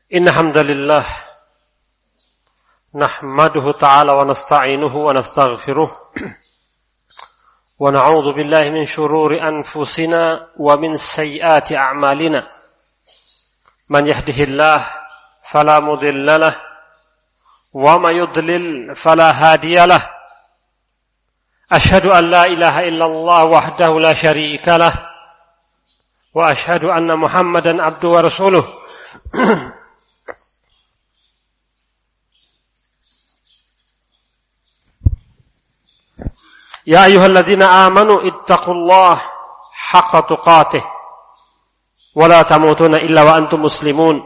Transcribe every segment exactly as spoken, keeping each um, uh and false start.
إن الحمد لله نحمده تعالى ونستعينه ونستغفره ونعوذ بالله من شرور أنفسنا ومن سيئات أعمالنا من يهده الله فلا مضل له وما يضلل فلا هادي له أشهد أن لا إله إلا الله وحده لا شريك له وأشهد أن محمدا عبده ورسوله يا أيها الذين آمنوا اتقوا الله حق تقاته ولا تموتون إلا وأنتم مسلمون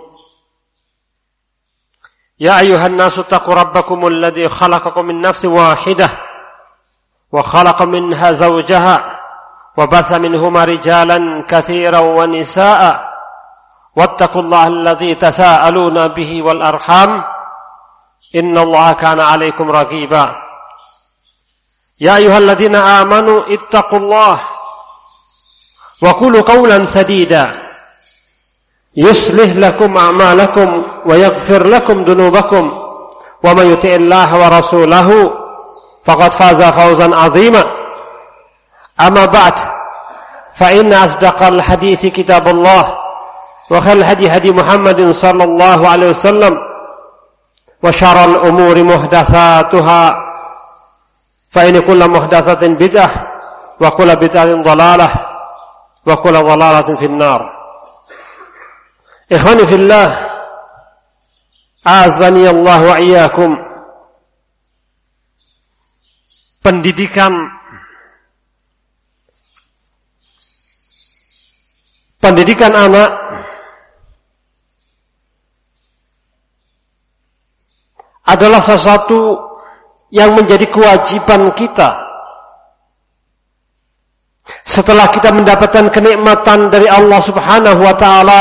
يا أيها الناس اتقوا ربكم الذي خلقكم من نفس واحدة وخلق منها زوجها وبث منهما رجالا كثيرا ونساء واتقوا الله الذي تساءلون به والأرحام إن الله كان عليكم رقيبا يا أيها الذين آمنوا اتقوا الله وقولوا قولا سديدا يصلح لكم أعمالكم ويغفر لكم ذنوبكم ومن يطع الله ورسوله فقد فاز فوزا عظيما أما بعد فإن أصدق الحديث كتاب الله وخير الهدي هدي محمد صلى الله عليه وسلم وشر الأمور محدثاتها فإن كل محدثة بدعة وكل بدعة ضلالة وكل ضلالة في النار. إخواني في الله أعزني الله وإياكم. Pendidikan pendidikan anak adalah sesuatu yang menjadi kewajiban kita setelah kita mendapatkan kenikmatan dari Allah Subhanahu wa taala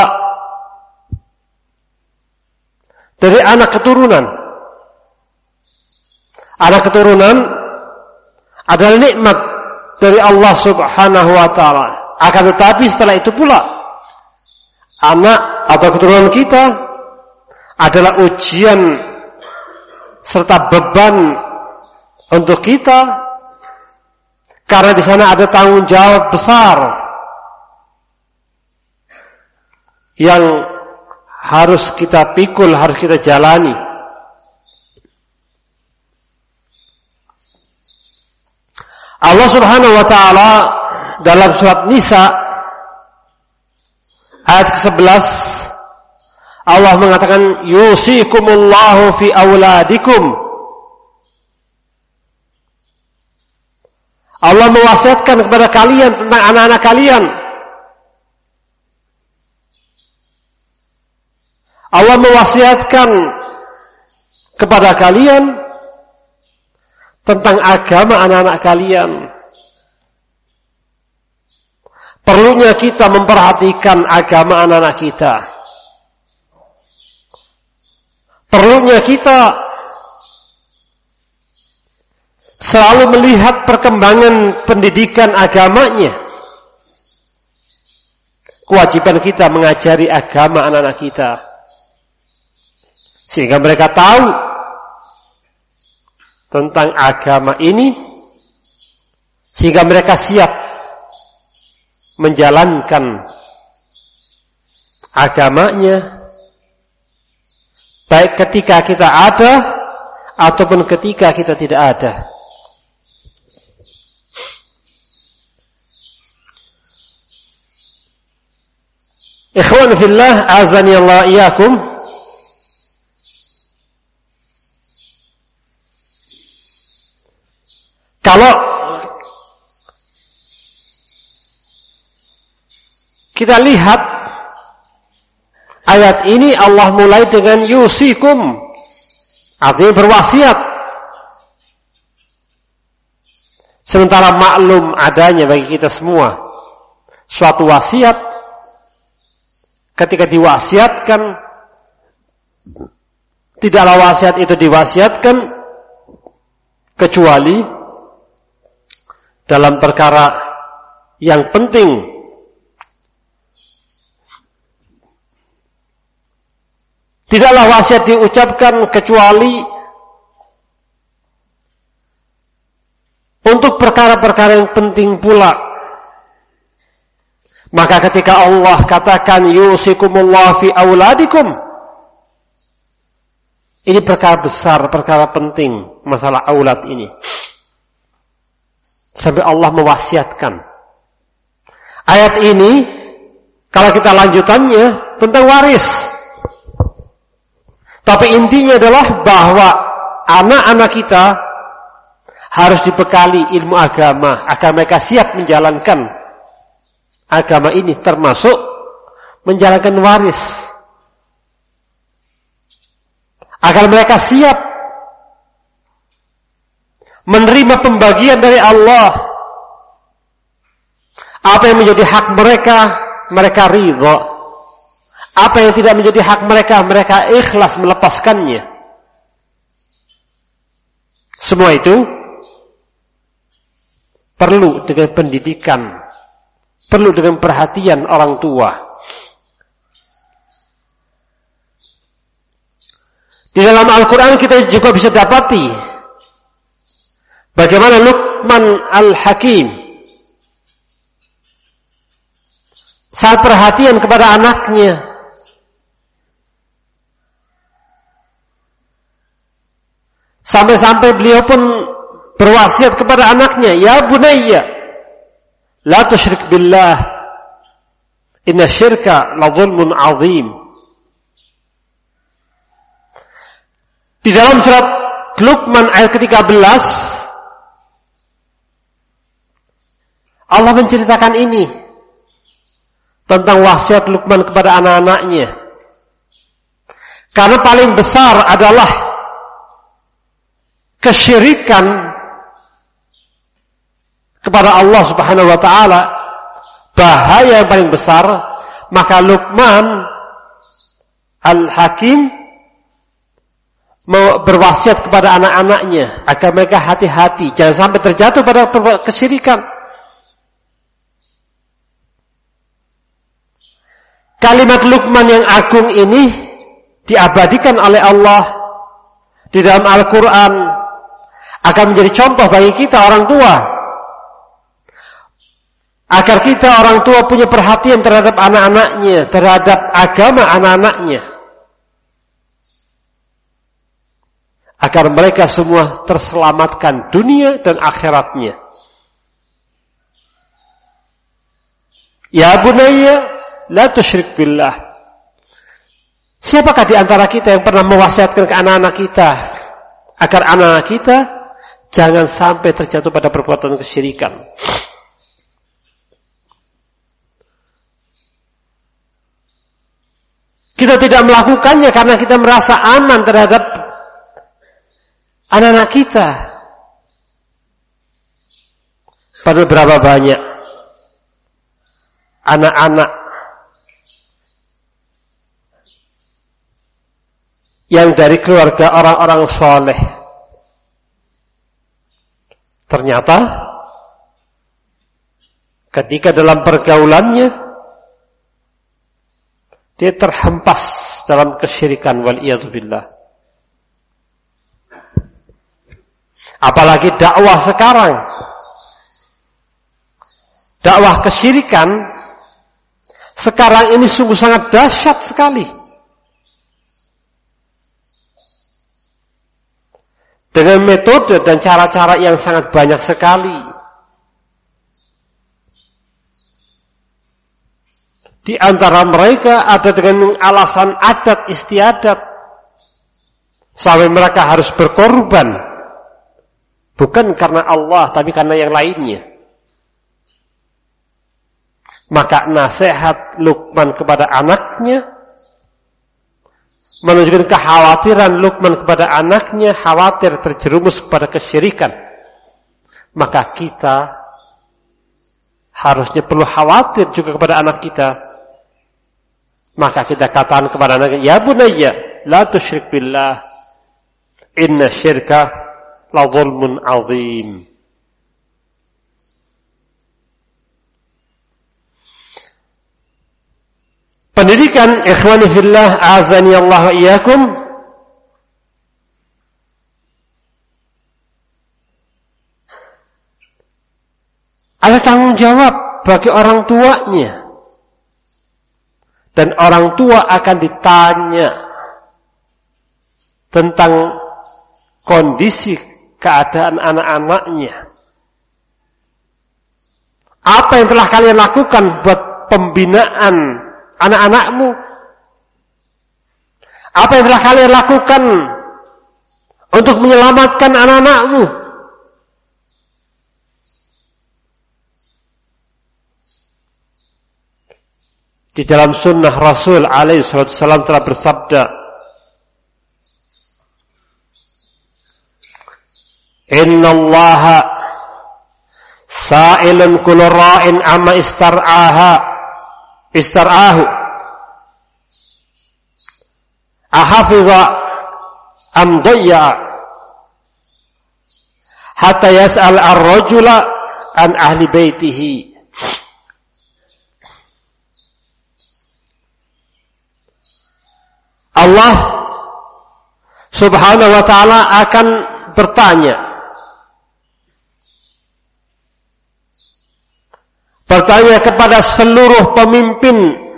dari anak keturunan. Anak keturunan adalah nikmat dari Allah Subhanahu wa taala. Akan tetapi setelah itu pula anak atau keturunan kita adalah ujian serta beban untuk kita, karena di sana ada tanggung jawab besar yang harus kita pikul, harus kita jalani. Allah Subhanahu wa taala dalam surat Nisa ayat ke sebelas Allah mengatakan yusikumullahu fi auladikum. Allah mewasiatkan kepada kalian tentang anak-anak kalian. Allah mewasiatkan kepada kalian tentang agama anak-anak kalian. Perlunya kita memperhatikan agama anak-anak kita. Perlunya kita selalu melihat perkembangan pendidikan agamanya. Kewajiban kita mengajari agama anak-anak kita, sehingga mereka tahu tentang agama ini, sehingga mereka siap menjalankan agamanya, baik ketika kita ada ataupun ketika kita tidak ada. Ikhwan fillah, azani Allah iyakum. Kalau kita lihat ayat ini, Allah mulai dengan yusikum, artinya berwasiat. Sementara maklum adanya bagi kita semua suatu wasiat, ketika diwasiatkan, tidaklah wasiat itu diwasiatkan kecuali dalam perkara yang penting Tidaklah wasiat diucapkan kecuali untuk perkara-perkara yang penting pula. Maka ketika Allah katakan yusikumullah fi auladikum, ini perkara besar, perkara penting, masalah aulad ini. Sampai Allah mewasiatkan. Ayat ini, kalau kita lanjutannya, tentang waris. Tapi intinya adalah bahwa anak-anak kita harus dibekali ilmu agama, agar mereka siap menjalankan agama ini, termasuk menjalankan waris. Agar mereka siap menerima pembagian dari Allah. Apa yang menjadi hak mereka, mereka ridha. Apa yang tidak menjadi hak mereka, mereka ikhlas melepaskannya. Semua itu perlu dengan pendidikan, perlu dengan perhatian orang tua. Di dalam Al-Quran kita juga bisa dapati bagaimana Luqman Al-Hakim sangat perhatian kepada anaknya. Sampai-sampai beliau pun berwasiat kepada anaknya, ya bunayya, la tusyrik billah, inna syirka la zulmun azim. Di dalam surat Luqman ayat ke-tiga belas, Allah menceritakan ini tentang wasiat Luqman kepada anak-anaknya. Karena paling besar adalah kesyirikan kepada Allah Subhanahu wa taala, bahaya yang paling besar. Maka Luqman Al-Hakim berwasiat kepada anak-anaknya agar mereka hati-hati, jangan sampai terjatuh pada kesyirikan. Kalimat Luqman yang agung ini diabadikan oleh Allah di dalam Al-Quran akan menjadi contoh bagi kita orang tua, agar kita orang tua punya perhatian terhadap anak-anaknya, terhadap agama anak-anaknya, agar mereka semua terselamatkan dunia dan akhiratnya. Ya bunayya, la tusyrik billah. Siapakah di antara kita yang pernah mewasiatkan ke anak-anak kita agar anak-anak kita jangan sampai terjatuh pada perbuatan kesyirikan? Kita tidak melakukannya karena kita merasa aman terhadap anak-anak kita. Padahal berapa banyak anak-anak yang dari keluarga orang-orang soleh, ternyata ketika dalam pergaulannya dia terhempas dalam kesyirikan, wal'iyadzubillah. Apalagi dakwah sekarang, dakwah kesyirikan sekarang ini sungguh sangat dahsyat sekali. Dengan metode dan cara-cara yang sangat banyak sekali. Di antara mereka ada dengan alasan adat istiadat, sampai mereka harus berkorban, bukan karena Allah tapi karena yang lainnya. Maka nasihat Luqman kepada anaknya menunjukkan kekhawatiran Luqman kepada anaknya, khawatir terjerumus kepada kesyirikan. Maka kita harusnya perlu khawatir juga kepada anak kita. Maka kita katakan kepada anaknya, ya bunayya, la tusyrik billah, inna syirka la zulmun azim. Pendidikan ikhwani fillah azani Allah wa iyyakum ada tanggung jawab bagi orang tuanya. Dan orang tua akan ditanya tentang kondisi keadaan anak-anaknya. Apa yang telah kalian lakukan buat pembinaan anak-anakmu? Apa yang telah kalian lakukan untuk menyelamatkan anak-anakmu? Di dalam sunnah Rasul alaihi wasallam telah bersabda, Inna Allaha sa'ilun kullu ra'in amma istar'aha istar'ahu ahafiza am dayya hatta yas'al ar-rajula an ahli baitihi. Allah subhanahu wa ta'ala akan bertanya bertanya kepada seluruh pemimpin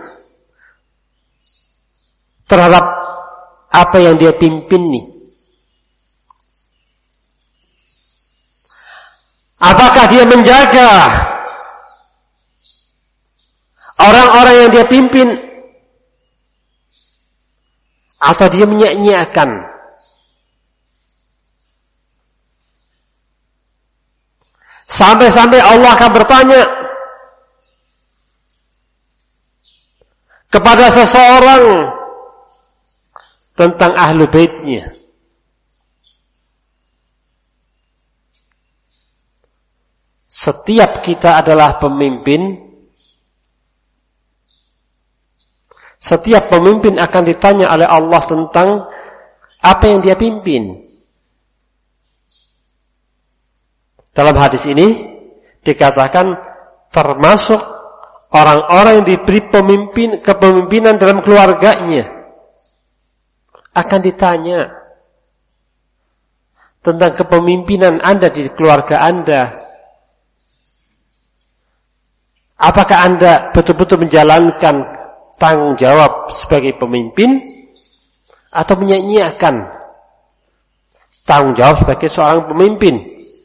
terhadap apa yang dia pimpin nih. Apakah dia menjaga orang-orang yang dia pimpin, atau dia menyia-nyiakan? Sampai-sampai Allah akan bertanya kepada seseorang tentang ahlu baitnya. Setiap kita adalah pemimpin. Setiap pemimpin akan ditanya oleh Allah tentang apa yang dia pimpin. Dalam hadis ini dikatakan termasuk orang-orang yang diberi pemimpin, kepemimpinan dalam keluarganya akan ditanya tentang kepemimpinan Anda di keluarga Anda. Apakah Anda betul-betul menjalankan tanggung jawab sebagai pemimpin atau menyia-nyiakan tanggung jawab sebagai seorang pemimpin?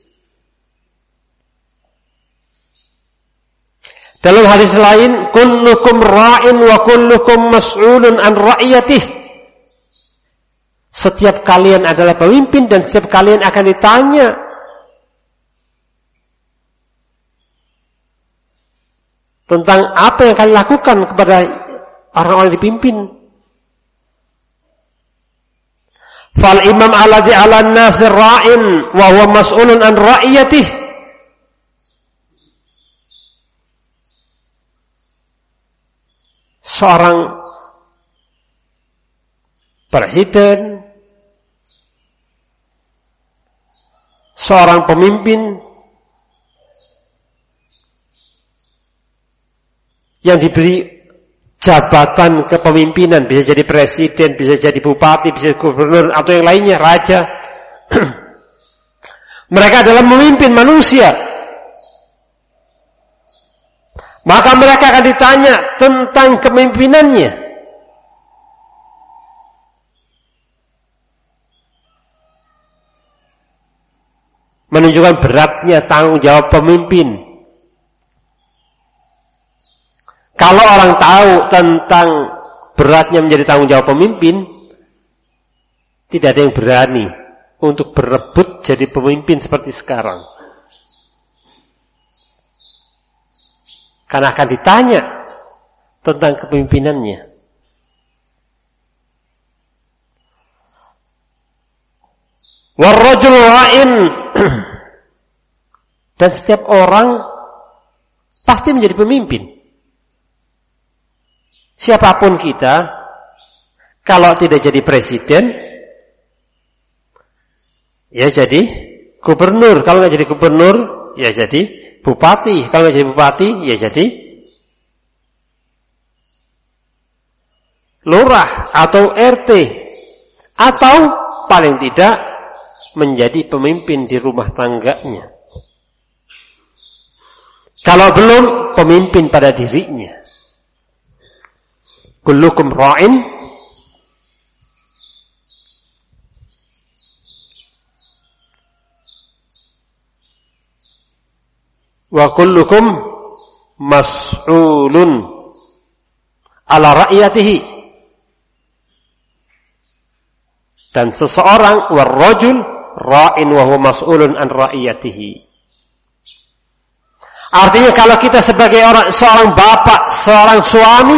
Dalam hadis lain, kullukum ra'in wa kullukum mas'ulun an ra'iyatih. Setiap kalian adalah pemimpin dan setiap kalian akan ditanya tentang apa yang kalian lakukan kepada orang-orang yang dipimpin. Fal imam alladhi 'alan nasi ra'in wa huwa mas'ulun an ra'iyatih. Seorang presiden, seorang pemimpin yang diberi jabatan kepemimpinan, bisa jadi presiden, bisa jadi bupati, bisa jadi gubernur atau yang lainnya, raja. Mereka adalah memimpin manusia. Maka mereka akan ditanya tentang kepemimpinannya. Menunjukkan beratnya tanggung jawab pemimpin. Kalau orang tahu tentang beratnya menjadi tanggung jawab pemimpin, tidak ada yang berani untuk berebut jadi pemimpin seperti sekarang. Karena akan ditanya tentang kepemimpinannya. Warrajul ra'in. Dan setiap orang pasti menjadi pemimpin. Siapapun kita, kalau tidak jadi presiden, ya jadi gubernur. Kalau nggak jadi gubernur, ya jadi bupati. Kalau nggak jadi bupati, ya jadi lurah atau R T, atau paling tidak menjadi pemimpin di rumah tangganya. Kalau belum, pemimpin pada dirinya. Kullukum ra'in wa kullukum mas'ulun ala ra'iyatihi. Dan seseorang warrajul ra'in wa huwa mas'ulun an ra'iyatihi. Artinya kalau kita sebagai orang, seorang bapak, seorang suami,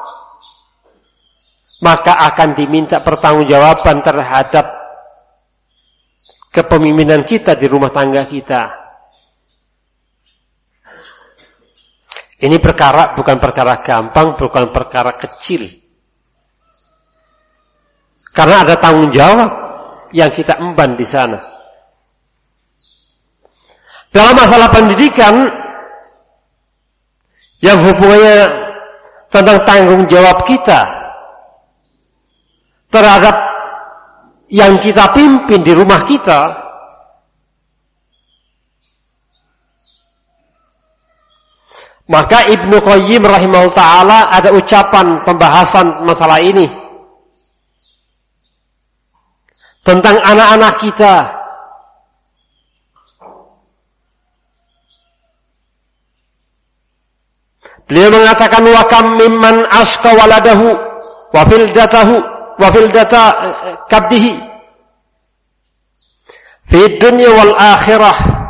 maka akan diminta pertanggungjawaban terhadap kepemimpinan kita di rumah tangga kita. Ini perkara bukan perkara gampang, bukan perkara kecil. Karena ada tanggung jawab yang kita emban di sana. Dalam masalah pendidikan, yang hubungannya tentang tanggung jawab kita terhadap yang kita pimpin di rumah kita, maka Ibnu Qayyim rahimahullah ta'ala ada ucapan pembahasan masalah ini tentang anak-anak kita. Beliau mengatakan, wa kam mimman asqa waladahu wa fildatahu wa fildata kabdihi fi dunya wal akhirah.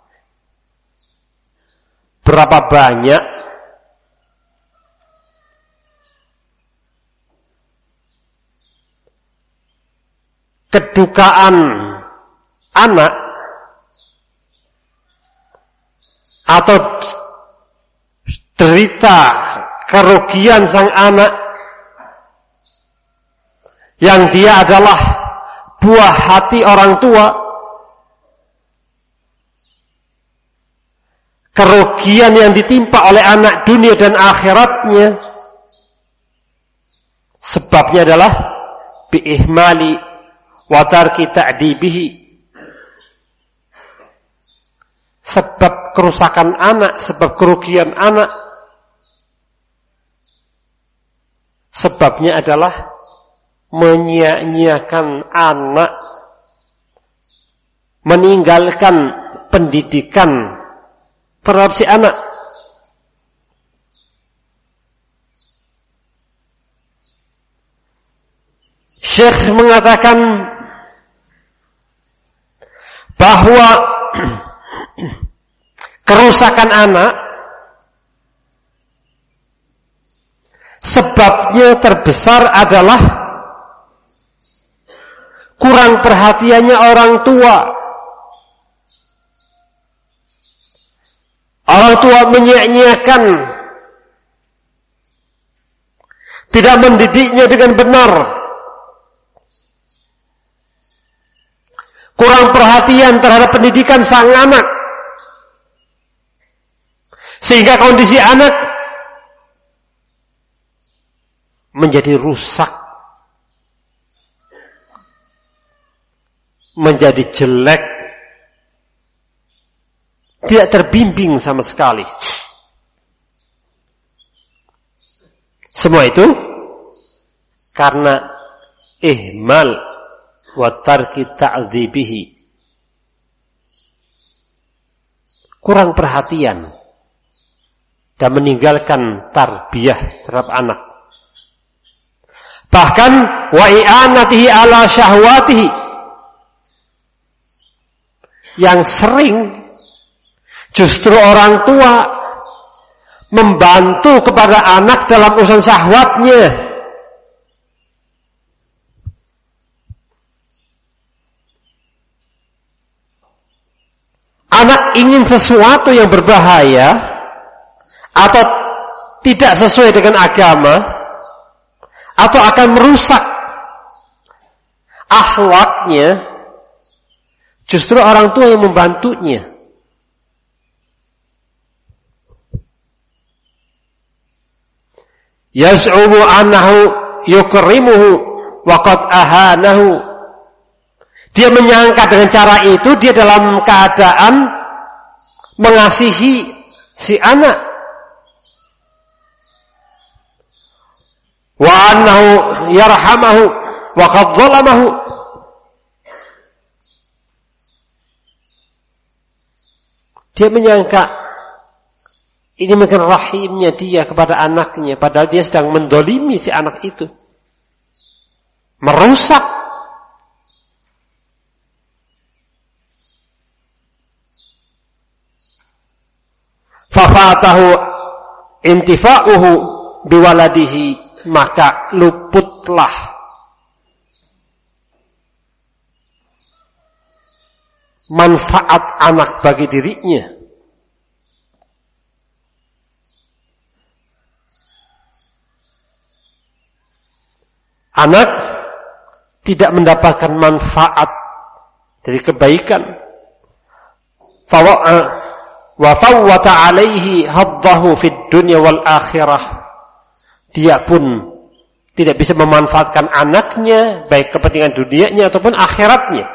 Berapa banyak kedukaan anak atau derita kerugian sang anak yang dia adalah buah hati orang tua, kerugian yang ditimpa oleh anak dunia dan akhiratnya, sebabnya adalah biihmali wa tarki ta'dibihi. Sebab kerusakan anak, sebab kerugian anak, sebabnya adalah menyia-nyiakan anak, meninggalkan pendidikan terhadap si anak. Syekh mengatakan bahwa kerusakan anak sebabnya terbesar adalah kurang perhatiannya orang tua. Orang tua menyia-nyiakan, tidak mendidiknya dengan benar, kurang perhatian terhadap pendidikan sang anak, sehingga kondisi anak menjadi rusak, menjadi jelek, tidak terbimbing sama sekali. Semua itu karena ihmal wa tarki ta'dzibihi, kurang perhatian dan meninggalkan tarbiyah terhadap anak. Bahkan wa i'anatihi ala syahwatihi, yang sering justru orang tua membantu kepada anak dalam urusan syahwatnya. Anak ingin sesuatu yang berbahaya atau tidak sesuai dengan agama, atau akan merusak akhlaknya, justru orang tua yang membantunya. Yaz'umu annahu yukrimuhu wa qad ahanahu. Dia menyangka dengan cara itu dia dalam keadaan mengasihi si anak. Wa annahu yarhamahu wa qad zalamahu. Dia menyangka ini mungkin rahimnya dia kepada anaknya, padahal dia sedang mendolimi si anak itu, merusak. Fafatahu intifa'uhu biwaladihi, maka luputlah manfaat anak bagi dirinya. Anak tidak mendapatkan manfaat dari kebaikan. Wa fawwata alaihi haddahu fid dunya wal akhirah. Dia pun tidak bisa memanfaatkan anaknya, baik kepentingan dunianya ataupun akhiratnya.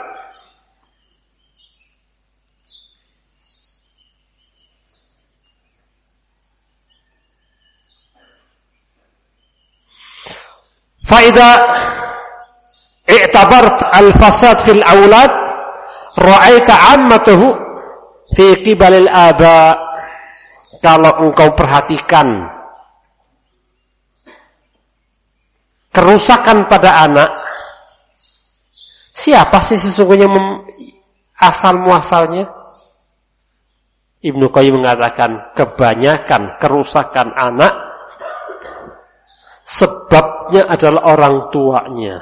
Faida i'tabart al-fasad fil aulad ra'aita 'ammatuhu fi qibalil aba. Kalau engkau perhatikan kerusakan pada anak, siapa sih sesungguhnya mem- asal muasalnya? Ibnu Qayyim mengatakan kebanyakan kerusakan anak sebabnya adalah orang tuanya.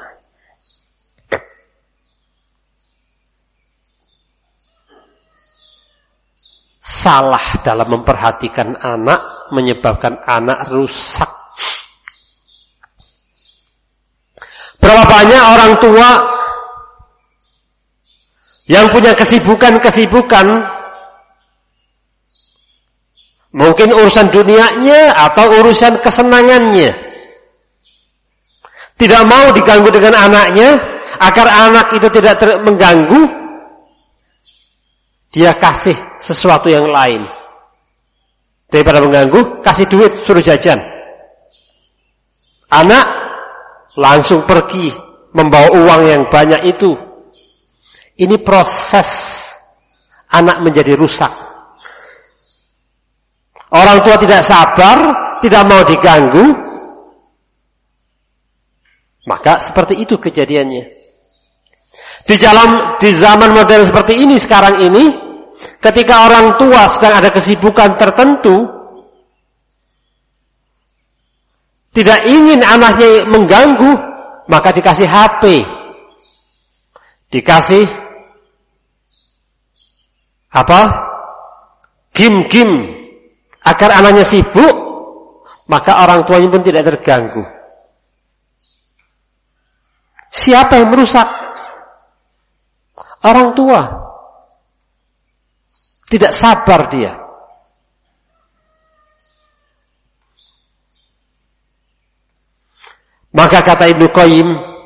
Salah dalam memperhatikan anak menyebabkan anak rusak. Berapa banyak orang tua yang punya kesibukan-kesibukan, mungkin urusan dunianya atau urusan kesenangannya, tidak mau diganggu dengan anaknya, agar anak itu tidak ter- mengganggu, dia kasih sesuatu yang lain. Daripada mengganggu, kasih duit, suruh jajan. Anak langsung pergi, membawa uang yang banyak itu. Ini proses anak menjadi rusak. Orang tua tidak sabar, tidak mau diganggu, maka seperti itu kejadiannya. Di dalam di zaman modern seperti ini sekarang ini, ketika orang tua sedang ada kesibukan tertentu, tidak ingin anaknya mengganggu, maka dikasih H P, dikasih apa? Game-game, agar anaknya sibuk, maka orang tuanya pun tidak terganggu. Siapa yang merusak? Orang tua. Tidak sabar dia. Maka kata Ibnu Qayyim,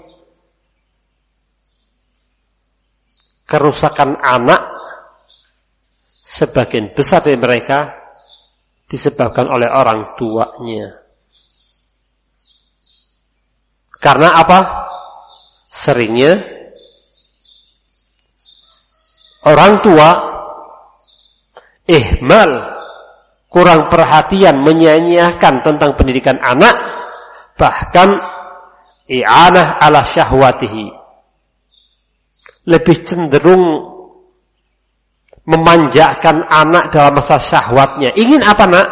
kerusakan anak sebagian besar dari mereka disebabkan oleh orang tuanya. Karena apa? Seringnya orang tua ihmal, kurang perhatian, menyia-nyiakan tentang pendidikan anak, bahkan i'anah ala syahwatihi, lebih cenderung memanjakan anak dalam masa syahwatnya. Ingin apa, nak?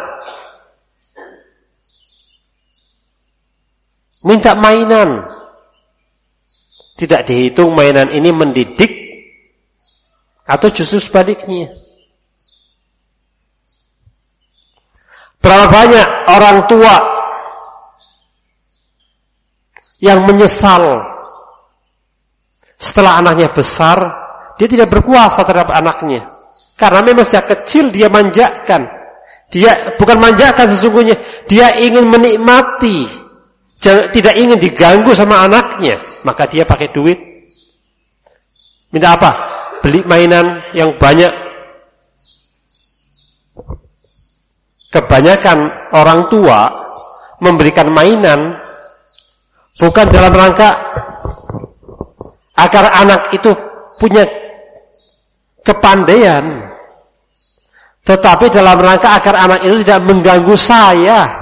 Minta mainan. Tidak dihitung mainan ini mendidik atau justru sebaliknya. Berapa banyak orang tua yang menyesal setelah anaknya besar, dia tidak berkuasa terhadap anaknya. Karena memang sejak kecil dia manjakan. Dia bukan manjakan sesungguhnya, dia ingin menikmati. tidak ingin diganggu sama anaknya, maka dia pakai duit. Minta apa? Beli mainan yang banyak. Kebanyakan orang tua memberikan mainan bukan dalam rangka agar anak itu punya kepandaian, tetapi dalam rangka agar anak itu tidak mengganggu saya.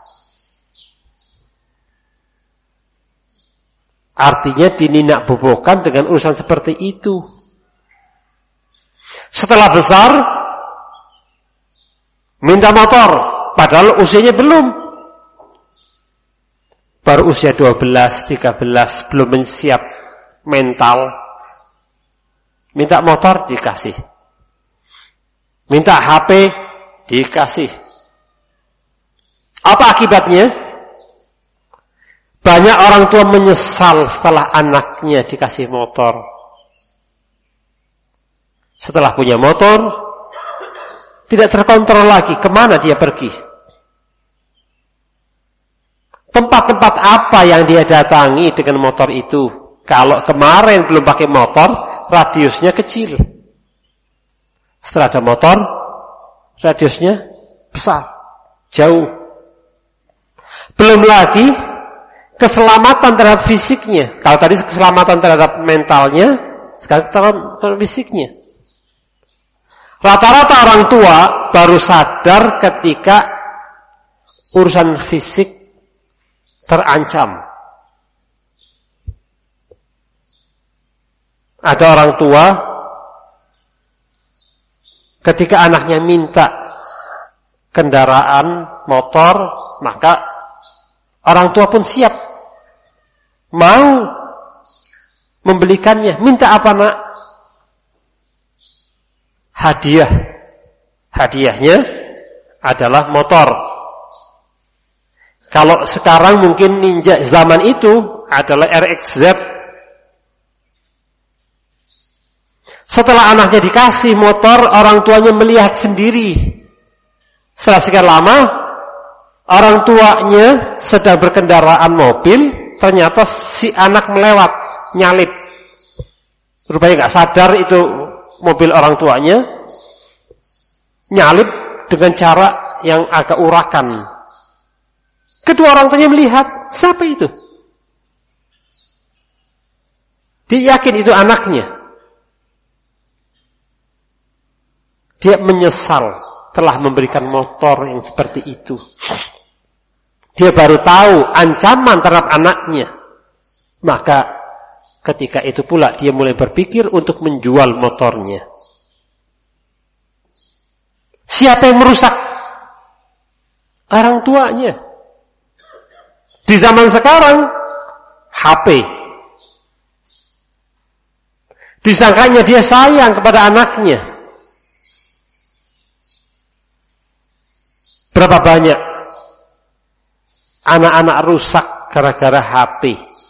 Artinya dininak bobokan dengan urusan seperti itu. Setelah besar minta motor, padahal usianya belum. Baru usia dua belas, tiga belas, belum siap mental. Minta motor, dikasih. Minta H P, dikasih. Apa akibatnya? Banyak orang tua menyesal setelah anaknya dikasih motor. Setelah punya motor, tidak terkontrol lagi kemana dia pergi. Tempat-tempat apa yang dia datangi dengan motor itu? Kalau kemarin belum pakai motor, radiusnya kecil. Setelah ada motor, radiusnya besar, jauh. Belum lagi keselamatan terhadap fisiknya. Kalau tadi keselamatan terhadap mentalnya, sekarang terhadap fisiknya. Rata-rata orang tua baru sadar ketika urusan fisik terancam. Ada orang tua ketika anaknya minta kendaraan motor, maka orang tua pun siap mau membelikannya. Minta apa, nak? Hadiah. Hadiahnya adalah motor. Kalau sekarang mungkin Ninja zaman itu adalah R X Z. Setelah anaknya dikasih motor, orang tuanya melihat sendiri. Setelah sekian lama, orang tuanya sedang berkendaraan mobil, ternyata si anak melewat, nyalip. Rupanya gak sadar itu mobil orang tuanya, nyalip dengan cara yang agak urakan. Kedua orang tuanya melihat, siapa itu? Dia yakin itu anaknya. Dia menyesal telah memberikan motor yang seperti itu. Dia baru tahu ancaman terhadap anaknya. Maka ketika itu pula dia mulai berpikir untuk menjual motornya. Siapa yang merusak? Orang tuanya. Di zaman sekarang, H P. Disangkanya dia sayang kepada anaknya. Berapa banyak anak-anak rusak gara-gara H P.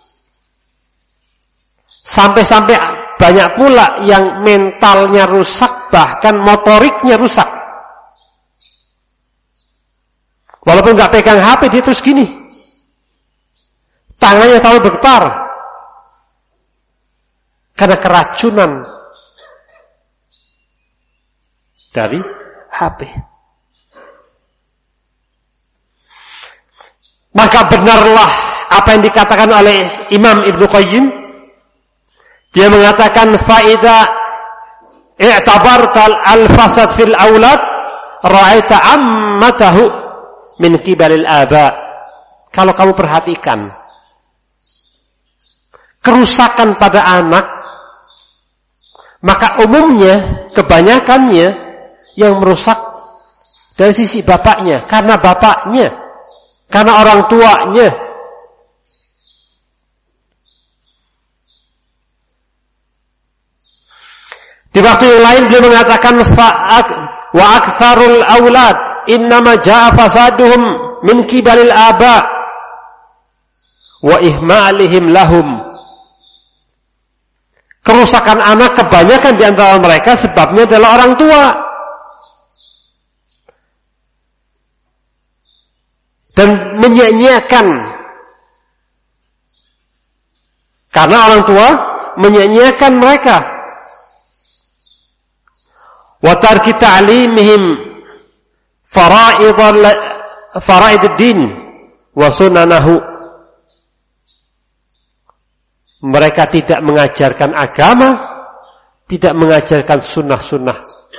Sampai-sampai banyak pula yang mentalnya rusak, bahkan motoriknya rusak. Walaupun gak pegang H P, dia terus gini. Tangannya selalu bergetar. Karena keracunan dari H P. Maka benarlah apa yang dikatakan oleh Imam Ibnu Qayyim. Dia mengatakan, faida i'tabarta al-fasad fil aulad ra'aita ammatahu min qibalil aba. Kalau kamu perhatikan kerusakan pada anak, maka umumnya kebanyakannya yang merusak dari sisi bapaknya, karena bapaknya, karena orang tuanya. Di waktu yang lain beliau mengatakan, wa aktsarul aulad innama jaa fasaduhum min kibalil aba wa ihmalihim lahum. Kerusakan anak kebanyakan di antara mereka sebabnya adalah orang tua. Dan menyia-nyiakan Karena orang tua menyia-nyiakan mereka. Wa tarki ta'limihim fara'id fara'id ad-din wa sunanahu. Mereka tidak mengajarkan agama, tidak mengajarkan sunnah-sunnah.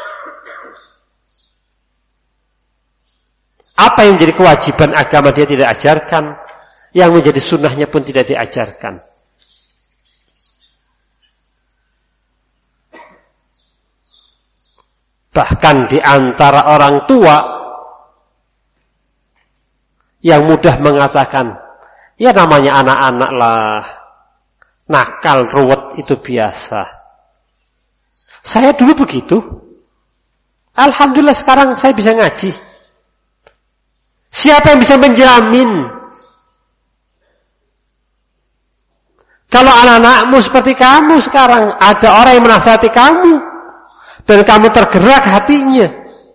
Apa yang menjadi kewajiban agama dia tidak ajarkan, yang menjadi sunnahnya pun tidak diajarkan. Bahkan di antara orang tua yang mudah mengatakan, ya namanya anak-anak lah, nakal, ruwet itu biasa. Saya dulu begitu. Alhamdulillah sekarang saya bisa ngaji. Siapa yang bisa menjamin kalau anak-anakmu seperti kamu sekarang, ada orang yang menasihati kamu dan kamu tergerak hatinya?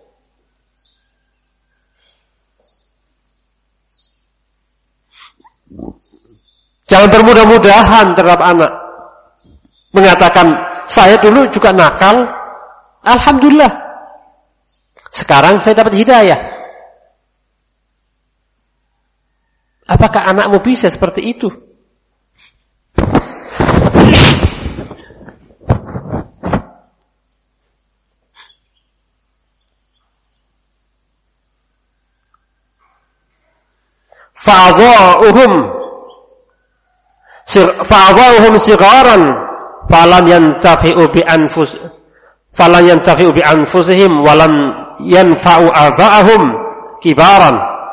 Jangan bermudah-mudahan terhadap anak. Mengatakan, saya dulu juga nakal, alhamdulillah sekarang saya dapat hidayah. Apakah anakmu bisa seperti itu? Fa'adha'uhum fa'adha'uhum sigharan falan yantafi'u bi anfus falan yantafi'u bi anfusihim walam yanfa'u aba'ahum kibaran.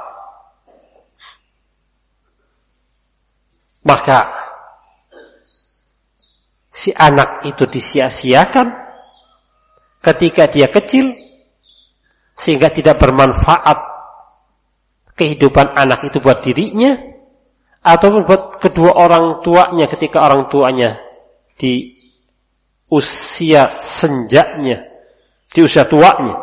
Maka si anak itu disia-siakan ketika dia kecil sehingga tidak bermanfaat kehidupan anak itu buat dirinya ataupun buat kedua orang tuanya ketika orang tuanya di usia senjanya, di usia tuanya.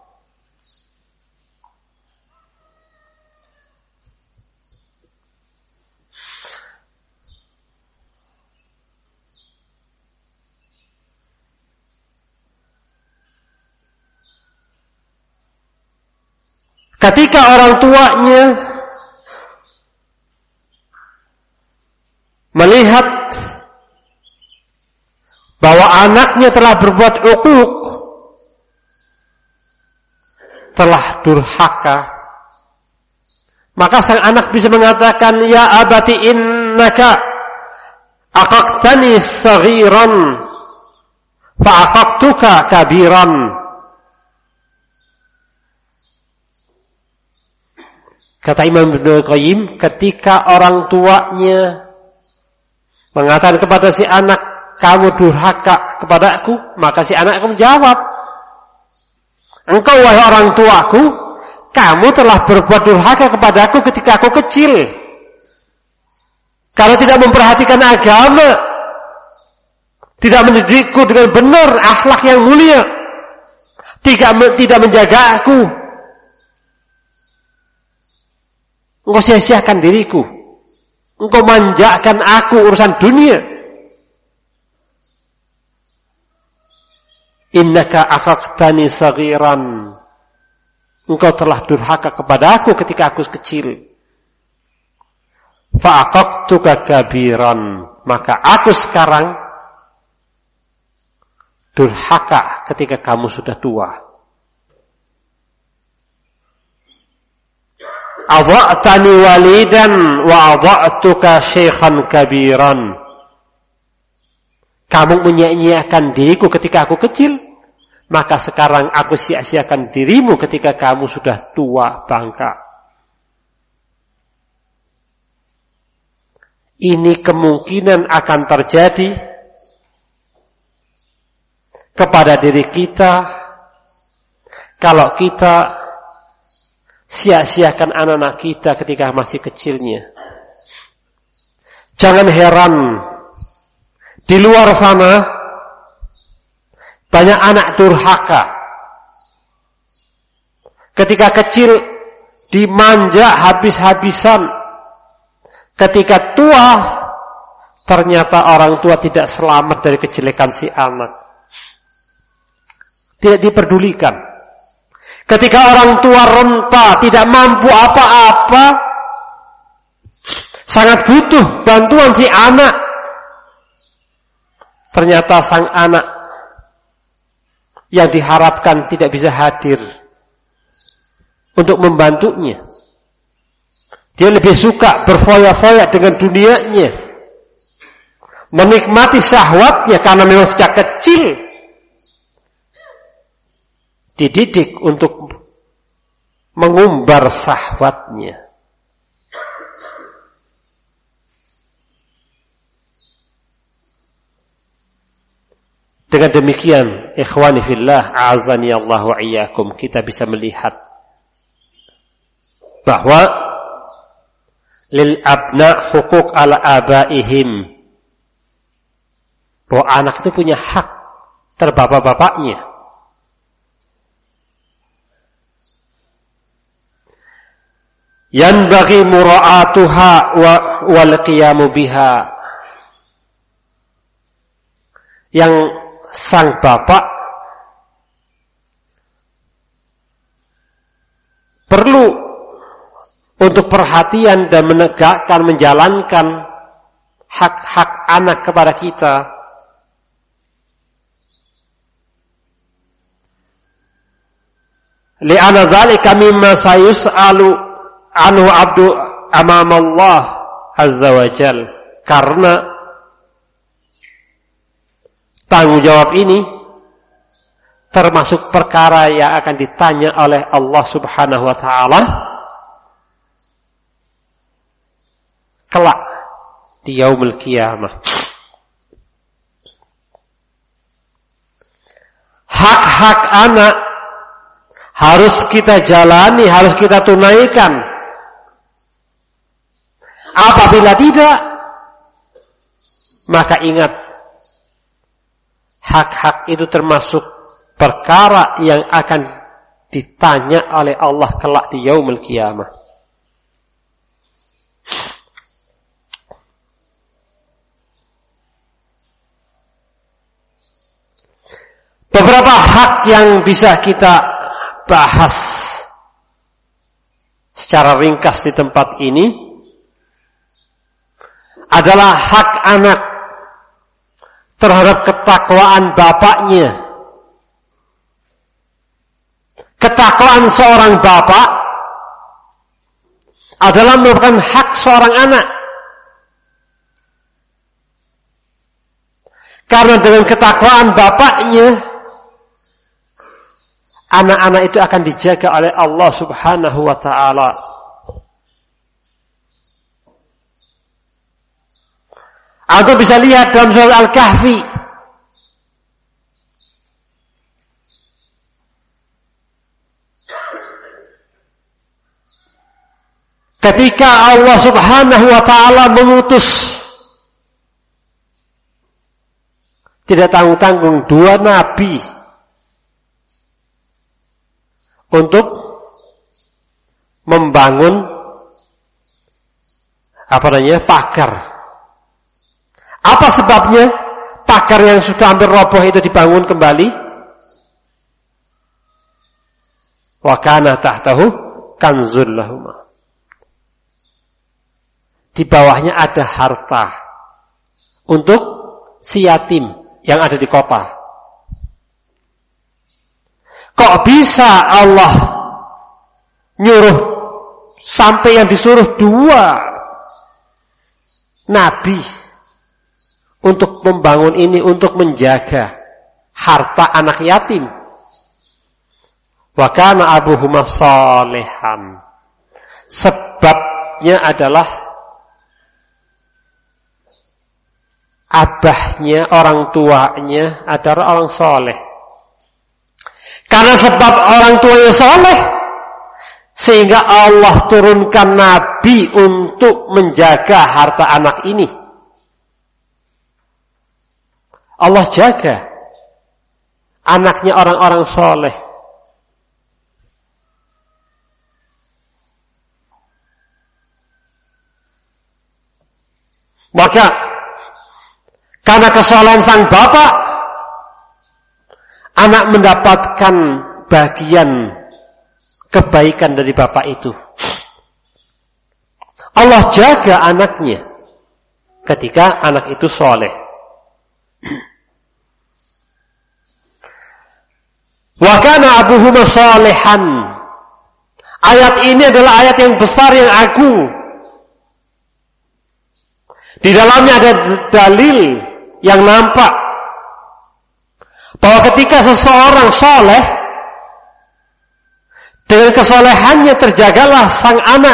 Ketika orang tuanya melihat bahwa anaknya telah berbuat uquq, telah durhaka, maka sang anak bisa mengatakan, ya abati innaka aqaqtani saghiran fa'aqaqtuka kabiran. Kata Imam Ibnu Qayyim, ketika orang tuanya mengatakan kepada si anak, kamu durhaka kepadaku, maka si anak akan menjawab, engkau wahai orang tuaku, kamu telah berbuat durhaka kepadaku ketika aku kecil. Kalau tidak memperhatikan agama, tidak mendidikku dengan benar, akhlak yang mulia, tidak tidak menjaga aku, engkau sia-siakan diriku, engkau manjakan aku urusan dunia. Innaka aqaqtani saghiran, engkau telah durhaka kepada aku ketika aku kecil. Fa'aqaqtuka kabiran, maka aku sekarang durhaka ketika kamu sudah tua. Adha'tani walidan wa adha'tuka syaikhan kabiran. Kamu menyia-nyiakan diriku ketika aku kecil, maka sekarang aku sia-siakan dirimu ketika kamu sudah tua bangka. Ini kemungkinan akan terjadi kepada diri kita kalau kita sia-siakan anak-anak kita ketika masih kecilnya. Jangan heran, di luar sana banyak anak durhaka. Ketika kecil dimanja habis-habisan. Ketika tua ternyata orang tua tidak selamat dari kejelekan si anak. Tidak diperdulikan. Ketika orang tua renta, tidak mampu apa-apa, sangat butuh bantuan si anak. Ternyata sang anak yang diharapkan tidak bisa hadir untuk membantunya. Dia lebih suka berfoya-foya dengan dunianya, menikmati syahwatnya karena memang sejak kecil dididik untuk mengumbar syahwatnya. Dengan demikian, ikhwani fillah, a'azani Allah wa iyyakum, kita bisa melihat bahwa lil abna hukuk ala abaihim, bahwa anak itu punya hak terhadap bapak-bapaknya. Yanbaghi mura'atuha wa wal qiyamu biha, yang sang bapak perlu untuk perhatian dan menegakkan, menjalankan hak-hak anak kepada kita. Li'anna dzalika mimma sayus'alu anhu abdu amamallah azza wa jal, karena tanggung jawab ini termasuk perkara yang akan ditanya oleh Allah subhanahu wa ta'ala kelak di yaumul qiyamah. Hak-hak anak harus kita jalani, harus kita tunaikan. Apabila tidak, maka ingat, hak-hak itu termasuk perkara yang akan ditanya oleh Allah kelak di yaumul qiyamah. Beberapa hak yang bisa kita bahas secara ringkas di tempat ini adalah hak anak terhadap ketakwaan bapaknya. Ketakwaan seorang bapak adalah merupakan hak seorang anak. Karena dengan ketakwaan bapaknya, anak-anak itu akan dijaga oleh Allah subhanahu wa ta'ala. Atau bisa lihat dalam surah Al-Kahfi, ketika Allah subhanahu wa ta'ala mengutus tidak tanggung-tanggung dua nabi untuk membangun apa namanya pagar. Apa sebabnya pagar yang sudah hampir roboh itu dibangun kembali? Wa kana tahtahu kanzul lahuma, di bawahnya ada harta untuk si yatim yang ada di kota. Kok bisa Allah nyuruh sampai yang disuruh dua nabi untuk membangun ini, untuk menjaga harta anak yatim? Wa kana abuhuma shalihan, sebabnya adalah abahnya, orang tuanya adalah orang soleh. Karena sebab orang tuanya soleh, sehingga Allah turunkan nabi untuk menjaga harta anak ini. Allah jaga anaknya orang-orang soleh. Maka karena kesolehan sang bapak, anak mendapatkan bagian kebaikan dari bapak itu. Allah jaga anaknya ketika anak itu soleh. Wa kana abuhuma sholihan. Ayat ini adalah ayat yang besar, yang agung. Di dalamnya ada dalil yang nampak bahwa ketika seseorang soleh, dengan kesolehannya terjagalah sang anak,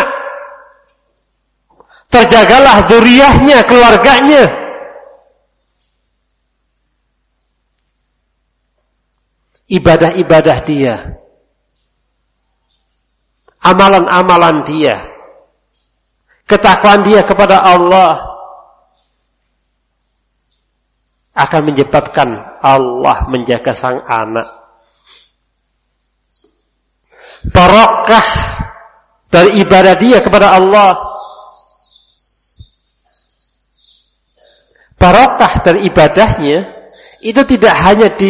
terjagalah dzurriyyahnya, keluarganya. Ibadah-ibadah dia, amalan-amalan dia, ketakwaan dia kepada Allah akan menyebabkan Allah menjaga sang anak. Barokah dari ibadah dia kepada Allah, barokah dari ibadahnya itu tidak hanya di,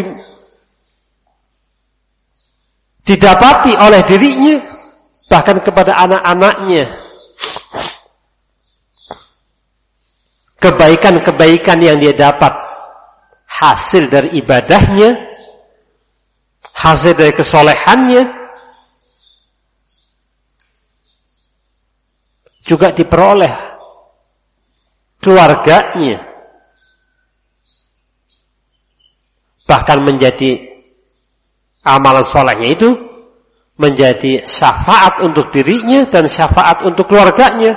didapati oleh dirinya, bahkan kepada anak-anaknya. Kebaikan-kebaikan yang dia dapat hasil dari ibadahnya, hasil dari kesolehannya, juga diperoleh keluarganya, bahkan menjadi amalan solehnya itu menjadi syafaat untuk dirinya dan syafaat untuk keluarganya.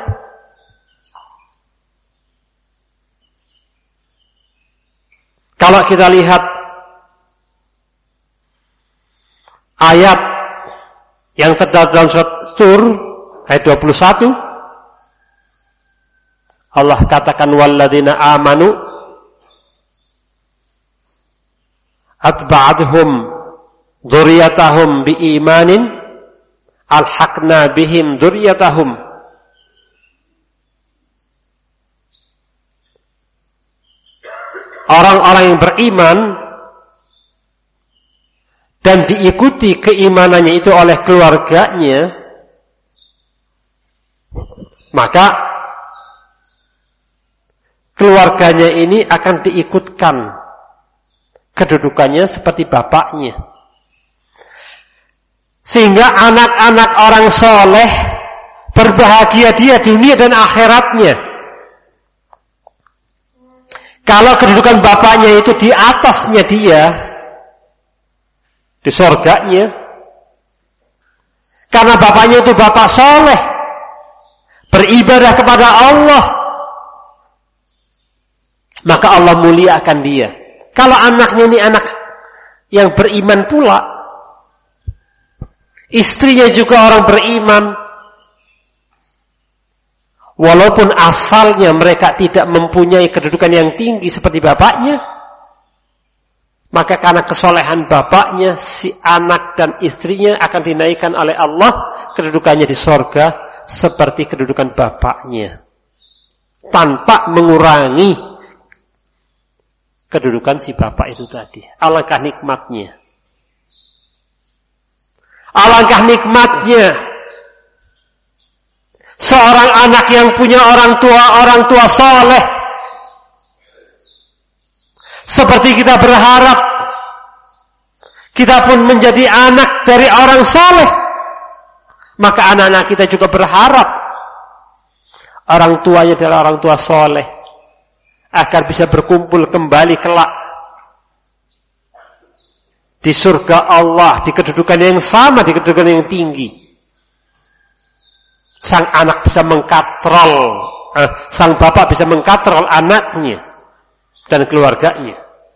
Kalau kita lihat ayat yang terdapat dalam surat Tur ayat dua puluh satu, Allah katakan walladzina amanu atba'adhum dzurriyyatahum biimanin alhaqna bihim dzurriyyatahum. Orang-orang yang beriman dan diikuti keimanannya itu oleh keluarganya, maka keluarganya ini akan diikutkan kedudukannya seperti bapaknya. Sehingga anak-anak orang soleh berbahagia dia dunia dan akhiratnya. Kalau kedudukan bapaknya itu di atasnya dia, di surganya, karena bapaknya itu bapak soleh, beribadah kepada Allah, maka Allah muliakan dia. Kalau anaknya ini anak yang beriman pula, istrinya juga orang beriman, walaupun asalnya mereka tidak mempunyai kedudukan yang tinggi seperti bapaknya, maka karena kesolehan bapaknya, si anak dan istrinya akan dinaikkan oleh Allah kedudukannya di sorga seperti kedudukan bapaknya, tanpa mengurangi kedudukan si bapak itu tadi. Alangkah nikmatnya. Alangkah nikmatnya seorang anak yang punya orang tua, orang tua soleh. Seperti kita berharap kita pun menjadi anak dari orang soleh, maka anak-anak kita juga berharap orang tuanya adalah orang tua soleh, agar bisa berkumpul kembali kelak di surga Allah, di kedudukan yang sama, di kedudukan yang tinggi. Sang anak bisa mengkatrol, eh, sang bapak bisa mengkatrol anaknya dan keluarganya.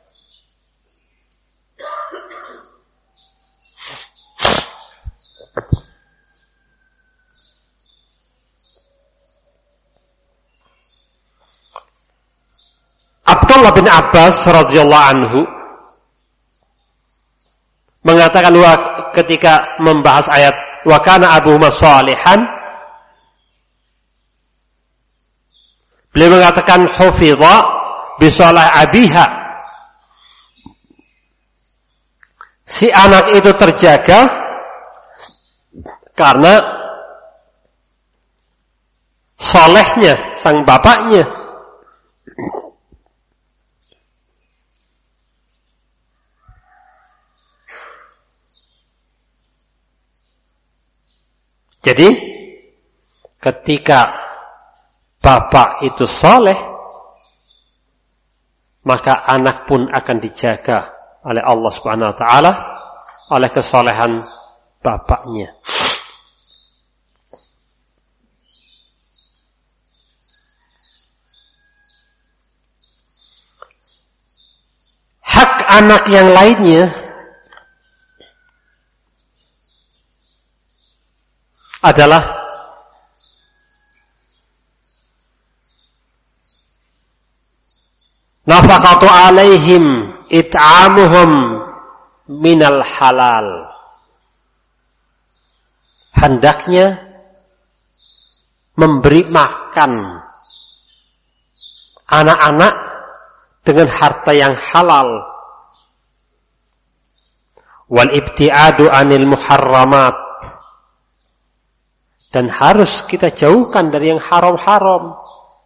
Abdullah bin Abbas radhiyallahu anhu mengatakan ketika membahas ayat wa kana abuhuma shalihan, beliau mengatakan hufidha bisalah abiha. Si anak itu terjaga karena solehnya sang bapaknya. Jadi ketika bapak itu soleh, maka anak pun akan dijaga oleh Allah Subhanahu wa taala oleh kesolehan bapaknya. Hak anak yang lainnya adalah nafaqatu alaihim it'amuhum minal halal. Hendaknya memberi makan anak-anak dengan harta yang halal. Wal ibtiadu anil muharramat. Dan harus kita jauhkan dari yang haram-haram.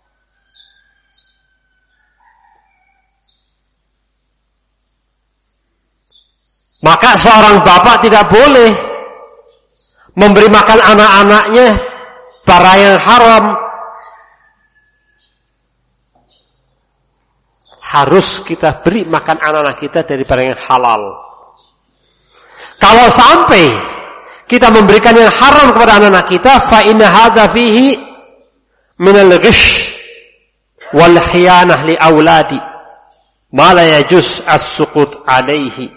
Maka seorang bapak tidak boleh memberi makan anak-anaknya barang yang haram. Harus kita beri makan anak-anak kita dari barang yang halal. Kalau sampai kita memberikan yang haram kepada anak-anak kita, fa inna hadza fihi min al-ghish wal khiyanah li auladi ma la yajuz as-suqut alaihi.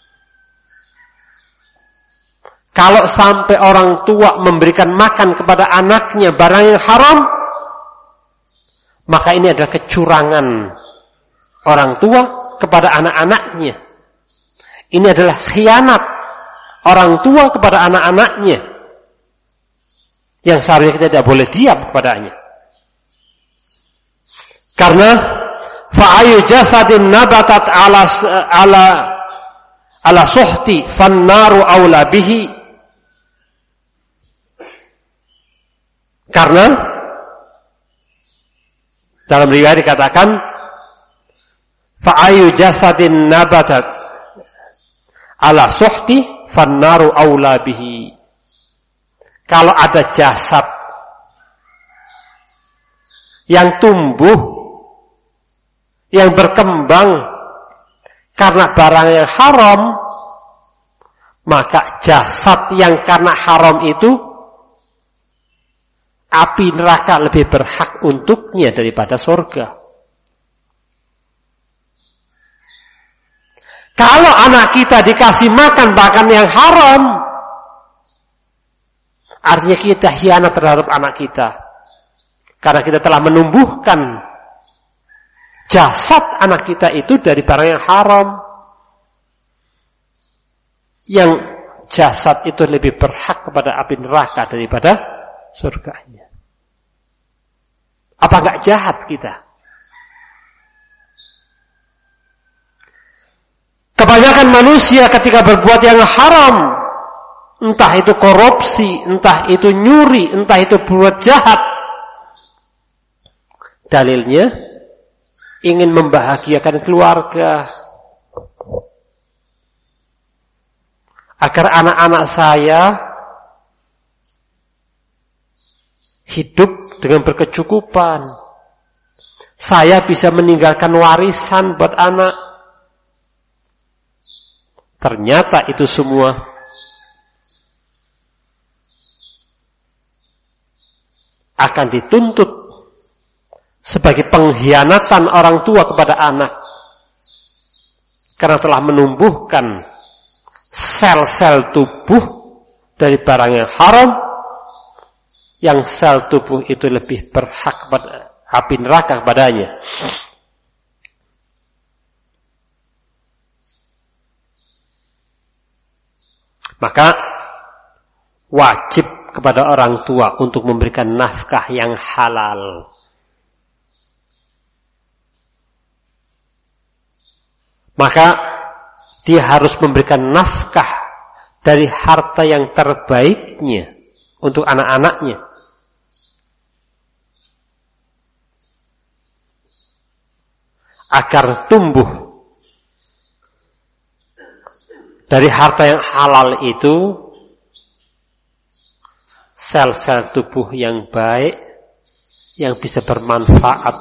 Kalau sampai orang tua memberikan makan kepada anaknya barang yang haram, maka ini adalah kecurangan orang tua kepada anak-anaknya. Ini adalah khianat orang tua kepada anak-anaknya yang seharusnya kita tidak boleh diam kepadanya. Karena fa'ayu jasadin nabatat ala ala ala suhti fannaru aula bihi. Karena dalam riwayat dikatakan fa'ayu jasadin nabatat ala suhti fannaru aula bihi. Kalau ada jasad yang tumbuh, yang berkembang karena barang yang haram, maka jasad yang karena haram itu api neraka lebih berhak untuknya daripada surga. Kalau anak kita dikasih makan makan yang haram, artinya kita khianat terhadap anak kita. Karena kita telah menumbuhkan jasad anak kita itu dari barang yang haram. Yang jasad itu lebih berhak kepada api neraka daripada surganya. Apa enggak jahat kita? Kebanyakan manusia ketika berbuat yang haram, entah itu korupsi, entah itu nyuri, entah itu berbuat jahat, dalilnya ingin membahagiakan keluarga, agar anak-anak saya hidup dengan berkecukupan, saya bisa meninggalkan warisan buat anak. Ternyata itu semua akan dituntut sebagai pengkhianatan orang tua kepada anak. Karena telah menumbuhkan sel-sel tubuh dari barang yang haram, yang sel tubuh itu lebih berhak pada api neraka kepadanya. Maka wajib kepada orang tua untuk memberikan nafkah yang halal. maka dia harus memberikan nafkah dari harta yang terbaiknya untuk anak-anaknya. Agar tumbuh dari harta yang halal itu sel-sel tubuh yang baik yang bisa bermanfaat,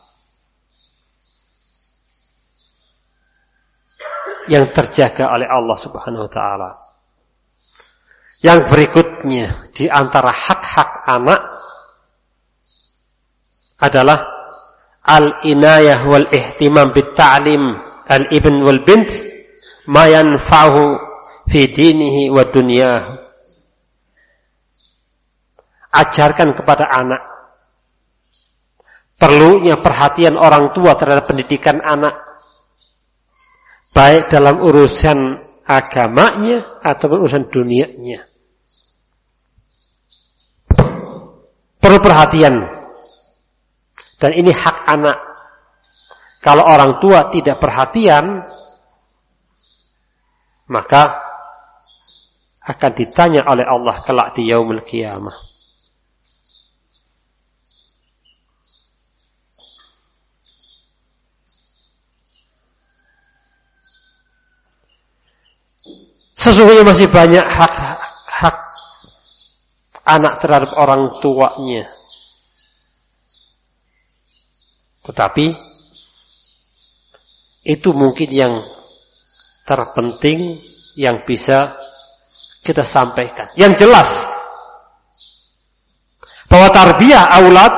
yang terjaga oleh Allah Subhanahu wa taala. Yang berikutnya di antara hak-hak anak adalah al-inayah wal ihtimam bit ta'lim al-ibn wal bint ma yanfa'uhu fi dinihi wa dunyahu. Ajarkan kepada anak perlunya perhatian orang tua terhadap pendidikan anak, baik dalam urusan agamanya ataupun urusan dunianya. Perlu perhatian. Dan ini hak anak. Kalau orang tua tidak perhatian, maka akan ditanya oleh Allah kelak di yaumul qiyamah. Sesungguhnya masih banyak hak-hak anak terhadap orang tuanya. Tetapi itu mungkin yang terpenting yang bisa kita sampaikan. Yang jelas bahwa tarbiyah aulad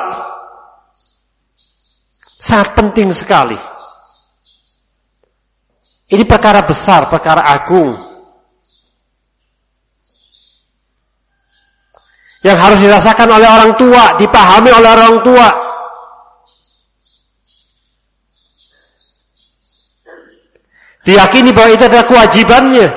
sangat penting sekali. Ini perkara besar, perkara agung yang harus dirasakan oleh orang tua, dipahami oleh orang tua. Diyakini bahwa itu adalah kewajibannya.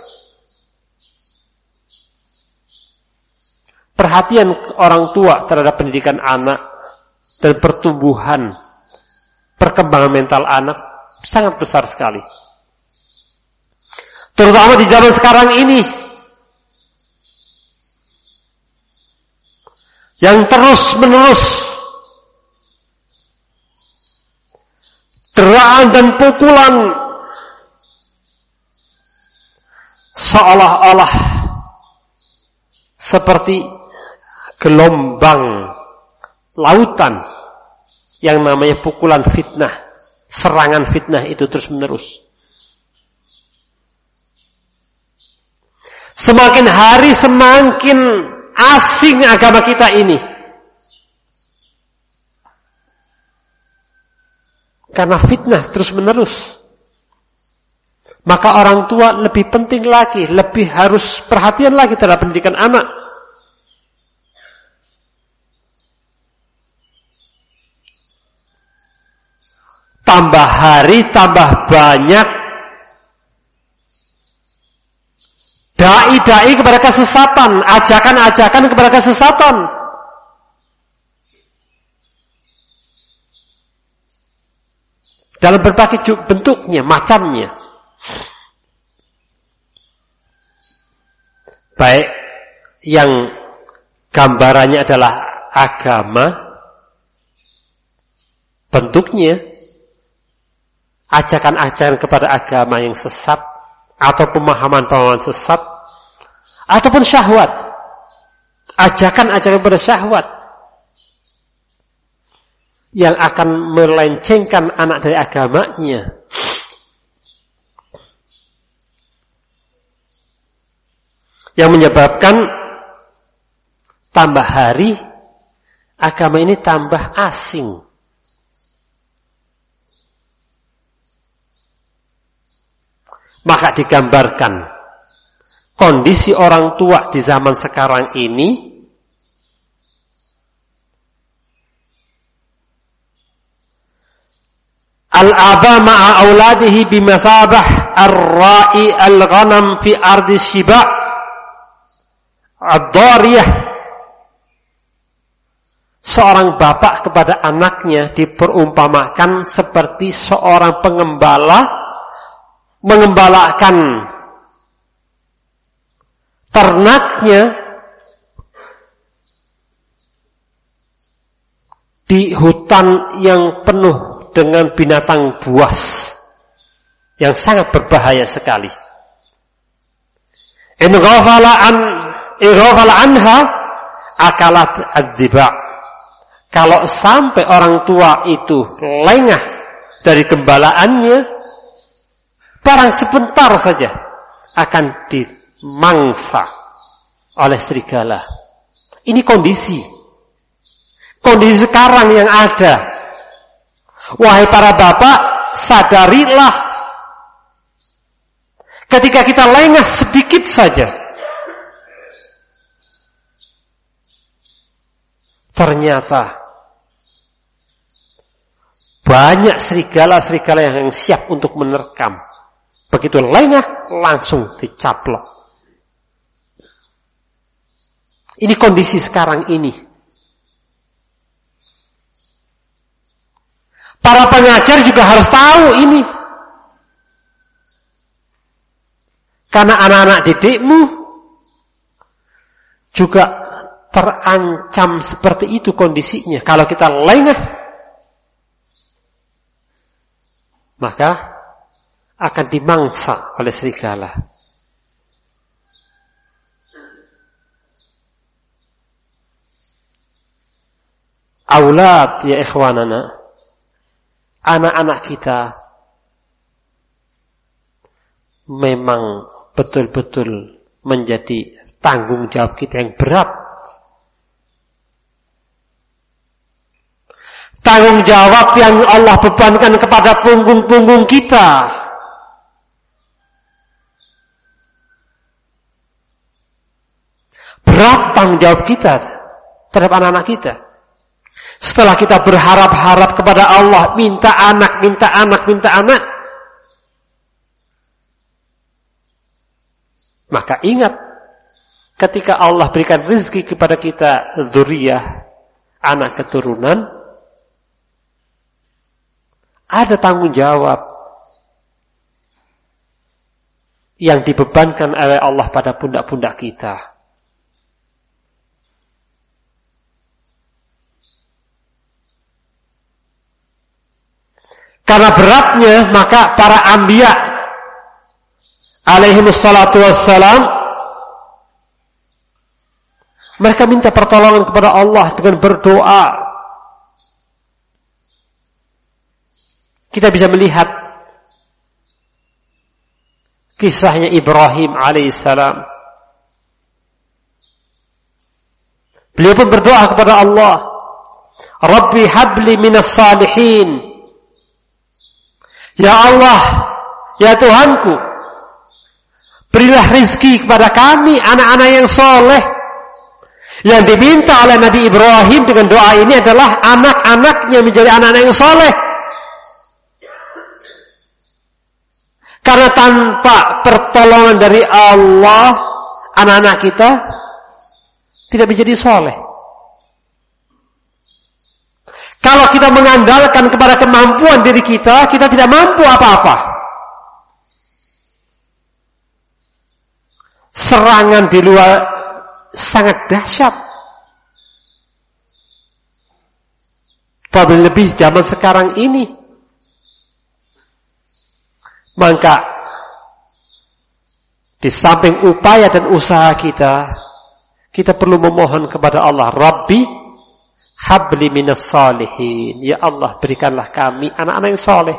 Perhatian orang tua terhadap pendidikan anak dan pertumbuhan, perkembangan mental anak sangat besar sekali. Terutama di zaman sekarang ini, yang terus-menerus deraan dan pukulan seolah-olah seperti gelombang lautan yang namanya pukulan fitnah, serangan fitnah itu terus-menerus. Semakin hari semakin asing agama kita ini. Karena fitnah terus-menerus. Maka orang tua lebih penting lagi, lebih harus perhatian lagi terhadap pendidikan anak. Tambah hari, tambah banyak dai-dai kepada kesesatan, ajakan-ajakan kepada kesesatan. Dalam berbagai bentuknya, macamnya. Baik yang gambarannya adalah agama, bentuknya ajakan-ajakan kepada agama yang sesat, atau pemahaman-pemahaman sesat, ataupun syahwat, ajakan-ajakan kepada syahwat yang akan melencengkan anak dari agamanya. Yang menyebabkan tambah hari agama ini tambah asing. Maka digambarkan kondisi orang tua di zaman sekarang ini al-aba ma'a auladihi bimasabah ar-ra'i al-ghanam fi ardi shiba' ad-dariyah. Seorang bapak kepada anaknya diperumpamakan seperti seorang pengembala mengembalakan ternaknya di hutan yang penuh dengan binatang buas yang sangat berbahaya sekali. In ghafala an in ghafala anha akalat ad-diba. Kalau sampai orang tua itu lengah dari gembalaannya, barang sebentar saja akan dimangsa oleh serigala. Ini kondisi. Kondisi sekarang yang ada. Wahai para bapak, sadarilah. Ketika kita lengah sedikit saja, ternyata banyak serigala-serigala yang siap untuk menerkam. Begitu lengah, langsung dicaplok. Ini kondisi sekarang ini. Para pengajar juga harus tahu ini. Karena anak-anak didikmu juga terancam seperti itu kondisinya. Kalau kita lengah, maka akan dimangsa oleh serigala. Aulad ya ikhwanana, anak-anak kita memang betul-betul menjadi tanggung jawab kita yang berat. Tanggung jawab yang Allah bebankan kepada punggung-punggung kita. Berat tanggung jawab kita terhadap anak-anak kita. Setelah kita berharap-harap kepada Allah, minta anak, minta anak, minta anak, maka ingat, ketika Allah berikan rezeki kepada kita, dzurriyyah, anak keturunan, ada tanggung jawab yang dibebankan oleh Allah pada pundak-pundak kita. Karena beratnya, maka para anbiya alaihi wassalatu wassalam, mereka minta pertolongan kepada Allah dengan berdoa. Kita bisa melihat kisahnya Ibrahim alaihissalam. Beliau pun berdoa kepada Allah, Rabbi habli minas salihin. Ya Allah, ya Tuhanku, berilah rizki kepada kami anak-anak yang soleh. Yang diminta oleh Nabi Ibrahim dengan doa ini adalah anak-anaknya menjadi anak-anak yang soleh. Karena tanpa pertolongan dari Allah, anak-anak kita tidak menjadi soleh. Kalau kita mengandalkan kepada kemampuan diri kita, kita tidak mampu apa-apa. Serangan di luar sangat dahsyat. Terlebih lebih zaman sekarang ini. Maka di samping upaya dan usaha kita, kita perlu memohon kepada Allah, Rabbi habli minas salihin. Ya Allah, berikanlah kami anak-anak yang soleh.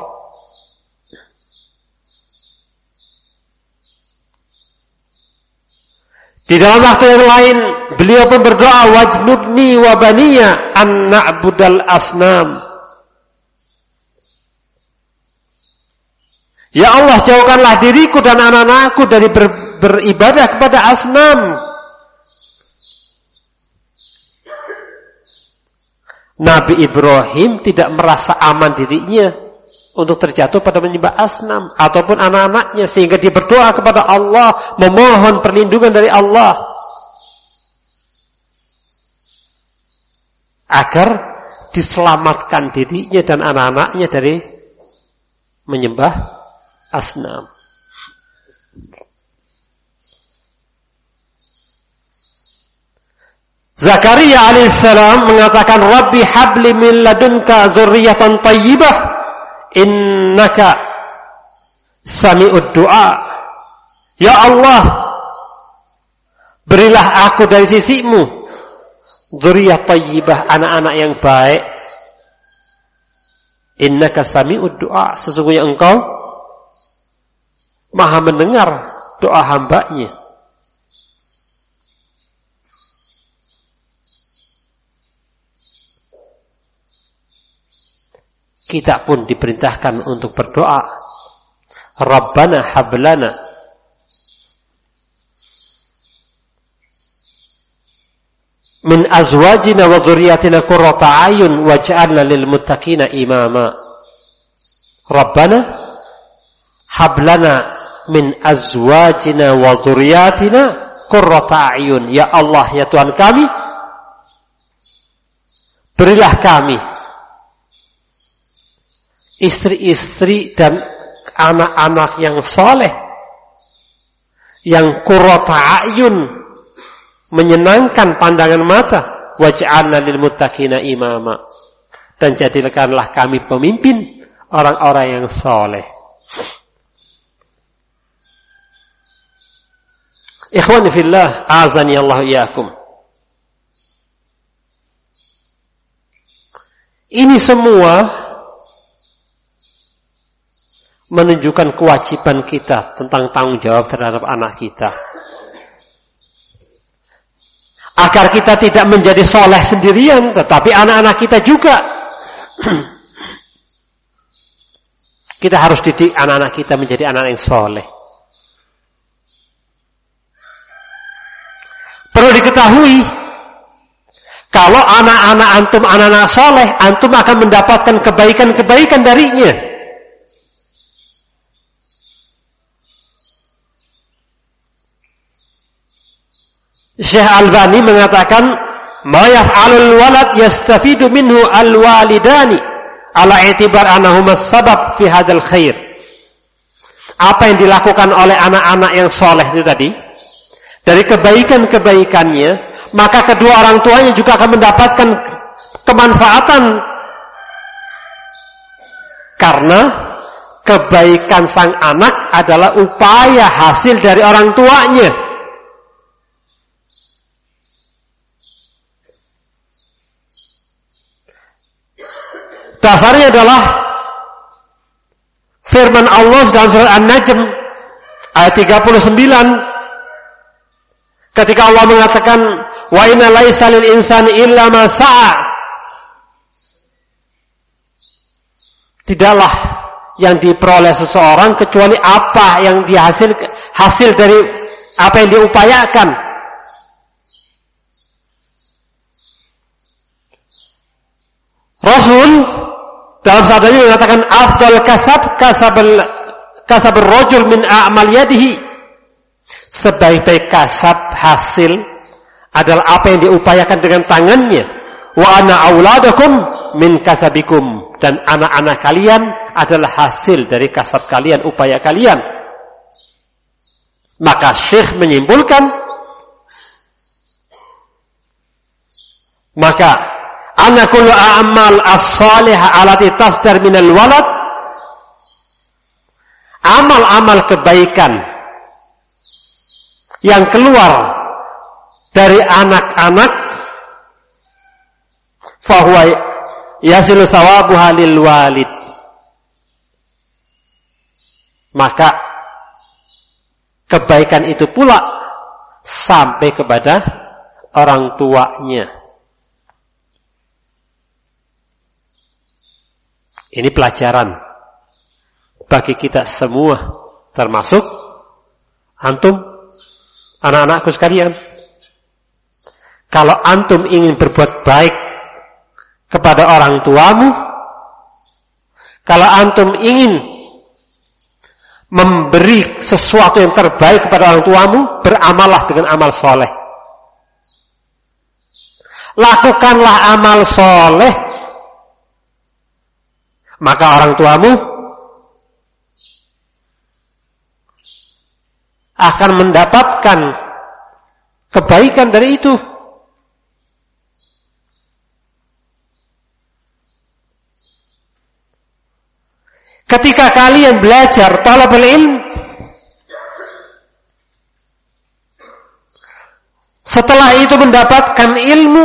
Di dalam waktu yang lain, beliau pun berdoa, wajnubni wa baniya an na'budal asnam. Ya Allah, jauhkanlah diriku dan anak-anakku dari ber, beribadah kepada asnam. Nabi Ibrahim tidak merasa aman dirinya untuk terjatuh pada menyembah asnam ataupun anak-anaknya, sehingga dia berdoa kepada Allah, memohon perlindungan dari Allah agar diselamatkan dirinya dan anak-anaknya dari menyembah asnam. Zakaria alaihissalam mengatakan, Rabbi habli min ladunka dzurriyyatan thayyibah innaka sami'ud du'a. Ya Allah, berilah aku dari sisimu dzurriyyah thayyibah, anak-anak yang baik. Innaka sami'ud du'a, sesungguhnya engkau maha mendengar doa hambanya. Kita pun diperintahkan untuk berdoa, Rabbana hablana min azwajina wa dhurriyyatina qurrata a'yun waj'alna lil muttaqina imama. Rabbana hablana min azwajina wa dhurriyyatina qurrata a'yun. Ya Allah, ya Tuhan kami, berilah kami istri-istri dan anak-anak yang soleh, yang qurrata a'yun, menyenangkan pandangan mata, waj'alna lil muttaqina imama, dan jadikanlah kami pemimpin orang-orang yang soleh. Ikhwani fillah, azani Allah iyyakum. Ini semua menunjukkan kewajiban kita tentang tanggung jawab terhadap anak kita. Agar kita tidak menjadi soleh sendirian, tetapi anak-anak kita juga. Kita harus didik anak-anak kita menjadi anak yang soleh. Perlu diketahui, kalau anak-anak antum anak-anak soleh, antum akan mendapatkan kebaikan-kebaikan darinya. Syekh Albani mengatakan, ma yaf'alul walad yastafidu minhu al-walidani ala i'tibar annahuma sabab fi hadzal khair. Apa yang dilakukan oleh anak-anak yang soleh itu tadi, dari kebaikan-kebaikannya, maka kedua orang tuanya juga akan mendapatkan kemanfaatan, karena kebaikan sang anak adalah upaya hasil dari orang tuanya. Dasarnya adalah firman Allah dalam surah An-Najm ayat tiga puluh sembilan, ketika Allah mengatakan, wa inna laisa lil insani illa ma sa'a. Tidaklah yang diperoleh seseorang kecuali apa yang dihasil hasil dari apa yang diupayakan. Rasul dalam sabdanya mengatakan, afdal kasab kasabul kasabur rajul min a'mal yadihi. Sebaik-baik kasab hasil adalah apa yang diupayakan dengan tangannya. Wa ana auladakum min kasabikum, dan anak-anak kalian adalah hasil dari kasab kalian, upaya kalian. Maka Syekh menyimpulkan, maka anna kullu a'mal as-salihah allati tasdar minal walad, amal-amal kebaikan yang keluar dari anak-anak, fahuwa yasilu sawabuha lil walid, maka kebaikan itu pula sampai kepada orang tuanya. Ini pelajaran bagi kita semua, termasuk antum, anak-anakku sekalian. Kalau antum ingin berbuat baik kepada orang tuamu, kalau antum ingin memberi sesuatu yang terbaik kepada orang tuamu, beramallah dengan amal soleh. Lakukanlah amal soleh, maka orang tuamu akan mendapatkan kebaikan dari itu. Ketika kalian belajar talabul ilm, setelah itu mendapatkan ilmu,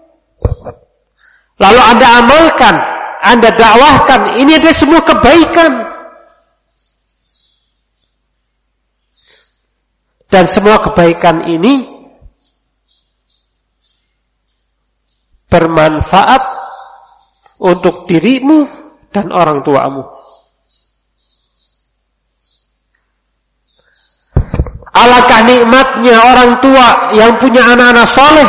lalu Anda amalkan, Anda dakwahkan, ini adalah semua kebaikan. Dan semua kebaikan ini bermanfaat untuk dirimu dan orang tuamu. Alangkah nikmatnya orang tua yang punya anak-anak soleh.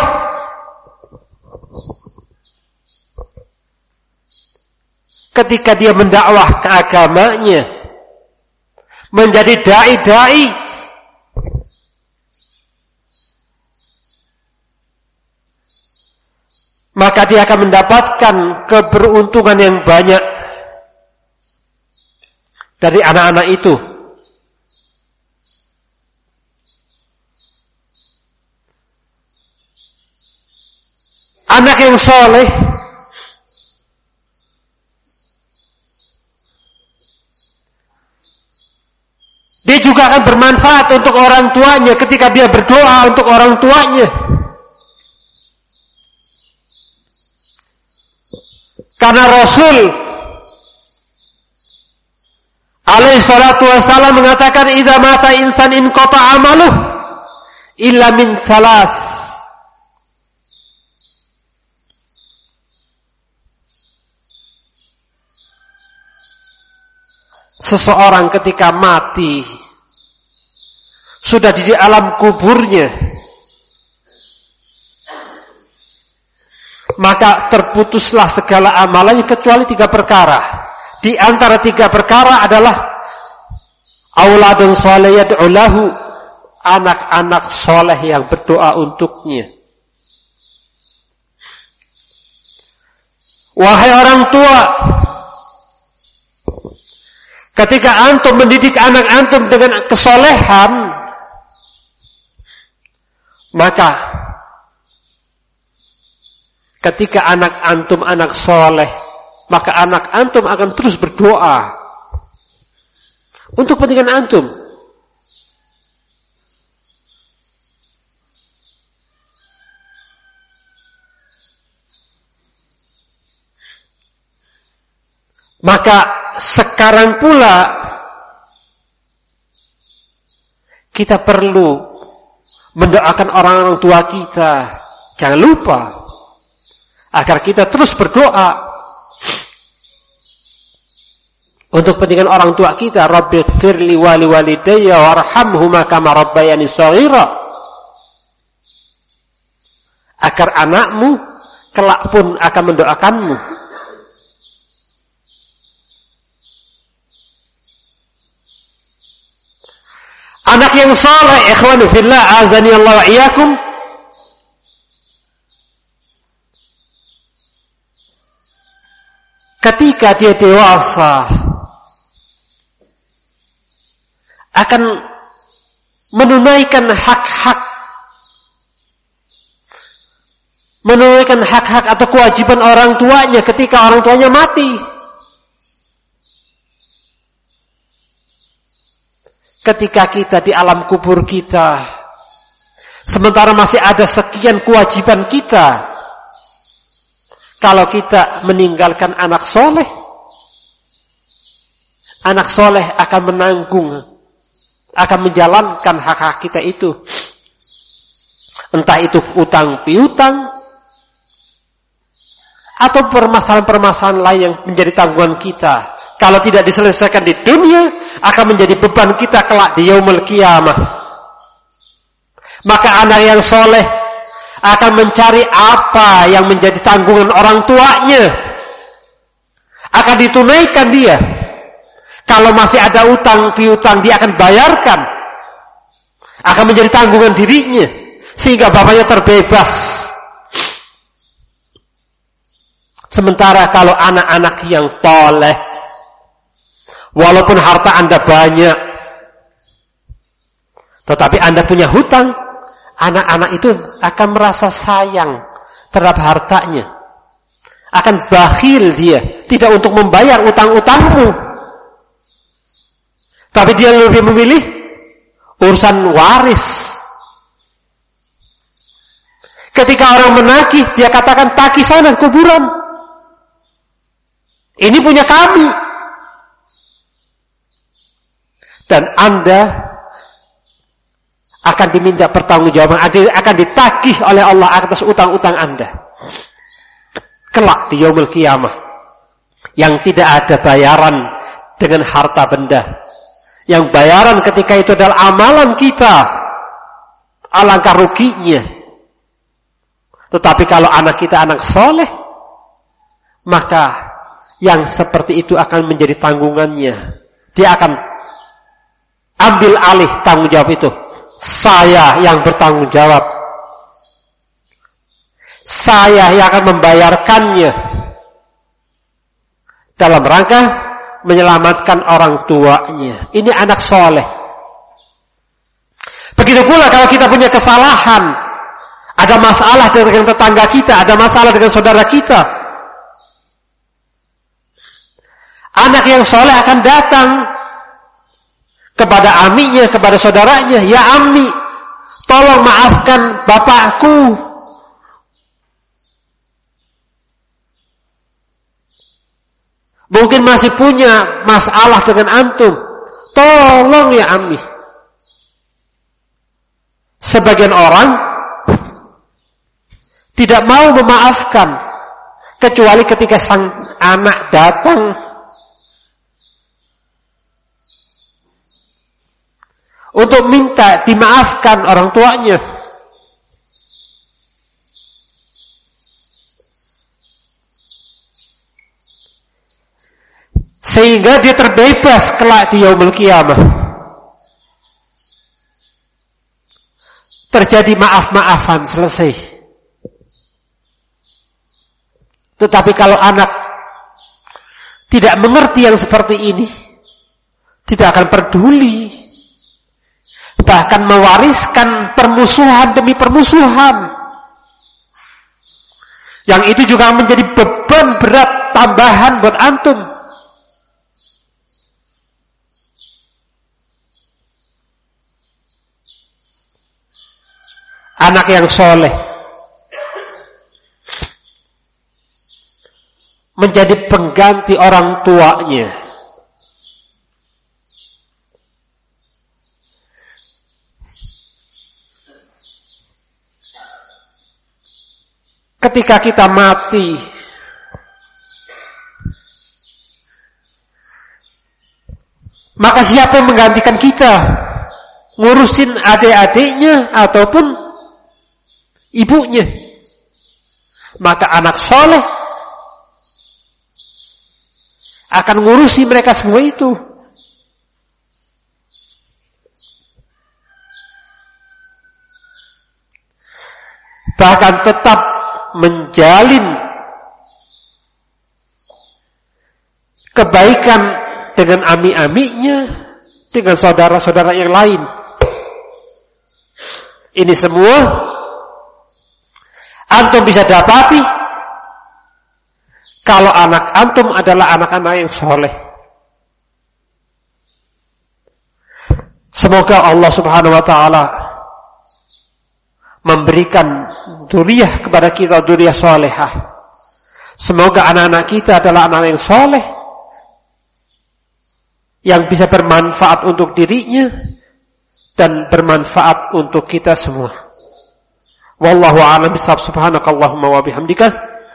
Ketika dia mendakwah ke agamanya, menjadi dai-dai, maka dia akan mendapatkan keberuntungan yang banyak dari anak-anak itu. Anak yang soleh dia juga akan bermanfaat untuk orang tuanya ketika dia berdoa untuk orang tuanya. Karena Rasul alaihi salatu wassalam mengatakan, idza mata insan inqata amaluh illa min thalath. Seseorang ketika mati, sudah di alam kuburnya, maka terputuslah segala amalannya kecuali tiga perkara. Di antara tiga perkara adalah auladun soleh yad'u lahu, anak-anak soleh yang berdoa untuknya. Wahai orang tua, ketika antum mendidik anak antum dengan kesolehan, maka ketika anak antum anak soleh, maka anak antum akan terus berdoa untuk kepentingan antum. Maka sekarang pula kita perlu mendoakan orang-orang tua kita. Jangan lupa agar kita terus berdoa untuk kepentingan orang tua kita. Rabbighfirli wa liwalidayya warhamhuma kama rabbayani shaghira. Agar anakmu kelak pun akan mendoakanmu. Anak yang saleh, ikhwani fillah, azani Allah wa iyyakum, ketika dia dewasa akan menunaikan hak-hak, menunaikan hak-hak atau kewajiban orang tuanya ketika orang tuanya mati. Ketika kita di alam kubur kita, sementara masih ada sekian kewajiban kita, kalau kita meninggalkan anak soleh, anak soleh akan menanggung, akan menjalankan hak-hak kita itu. Entah itu utang piutang, atau permasalahan-permasalahan lain yang menjadi tanggungan kita. Kalau tidak diselesaikan di dunia, akan menjadi beban kita kelak di yaumul qiyamah. Maka anak yang soleh akan mencari apa yang menjadi tanggungan orang tuanya, akan ditunaikan dia. Kalau masih ada utang piutang, dia akan bayarkan, akan menjadi tanggungan dirinya, sehingga bapaknya terbebas. Sementara kalau anak-anak yang toleh, walaupun harta Anda banyak, Tetapi Anda punya hutang, anak-anak itu akan merasa sayang terhadap hartanya. Akan bakhil dia, tidak untuk membayar utang-utangmu. Tapi dia lebih memilih urusan waris. Ketika orang menagih, dia katakan tagih sana kuburan. Ini punya kami. Dan Anda akan diminta pertanggungjawaban, akan ditagih oleh Allah atas utang-utang Anda. Kelak di yaumul qiyamah, yang tidak ada bayaran dengan harta benda. Yang bayaran ketika itu adalah amalan kita. Alangkah ruginya. Tetapi kalau anak kita anak soleh, maka yang seperti itu akan menjadi tanggungannya. Dia akan ambil alih tanggung jawab itu. Saya yang bertanggung jawab. Saya yang akan membayarkannya dalam rangka menyelamatkan orang tuanya. Ini anak soleh. Begitu pula kalau kita punya kesalahan, ada masalah dengan tetangga kita, ada masalah dengan saudara kita, anak yang soleh akan datang kepada amiknya, kepada saudaranya, ya ammi, tolong maafkan bapakku. Mungkin masih punya masalah dengan antum. Tolong ya ammi. Sebagian orang tidak mau memaafkan kecuali ketika sang anak datang untuk minta dimaafkan orang tuanya. Sehingga dia terbebas kelak di yaumul qiyamah. Terjadi maaf-maafan, selesai. Tetapi kalau anak tidak mengerti yang seperti ini, tidak akan peduli, bahkan mewariskan permusuhan demi permusuhan, yang itu juga menjadi beban berat tambahan buat antum. Anak yang soleh menjadi pengganti orang tuanya. Ketika kita mati, maka siapa yang menggantikan kita? Ngurusin adik-adiknya ataupun ibunya? Maka anak soleh akan ngurusi mereka semua itu. Bahkan tetap menjalin kebaikan dengan ami-amiknya, dengan saudara-saudara yang lain. Ini semua antum bisa dapati kalau anak antum adalah anak-anak yang soleh. Semoga Allah Subhanahu wa taala memberikan dzurriyyah kepada kita, dzurriyyah salehah. Semoga anak-anak kita adalah anak yang soleh, yang bisa bermanfaat untuk dirinya dan bermanfaat untuk kita semua. Wallahu a'lam bishawab. Subhanakallahumma wa bihamdika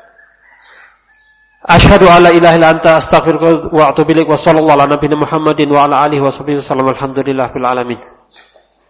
asyhadu an la ilaha illa anta astaghfiruka wa atubu ilaik. Wa sallallahu ala nabiyina Muhammadin wa ala alihi wa sahbihi wasallam. Alhamdulillahil alamin.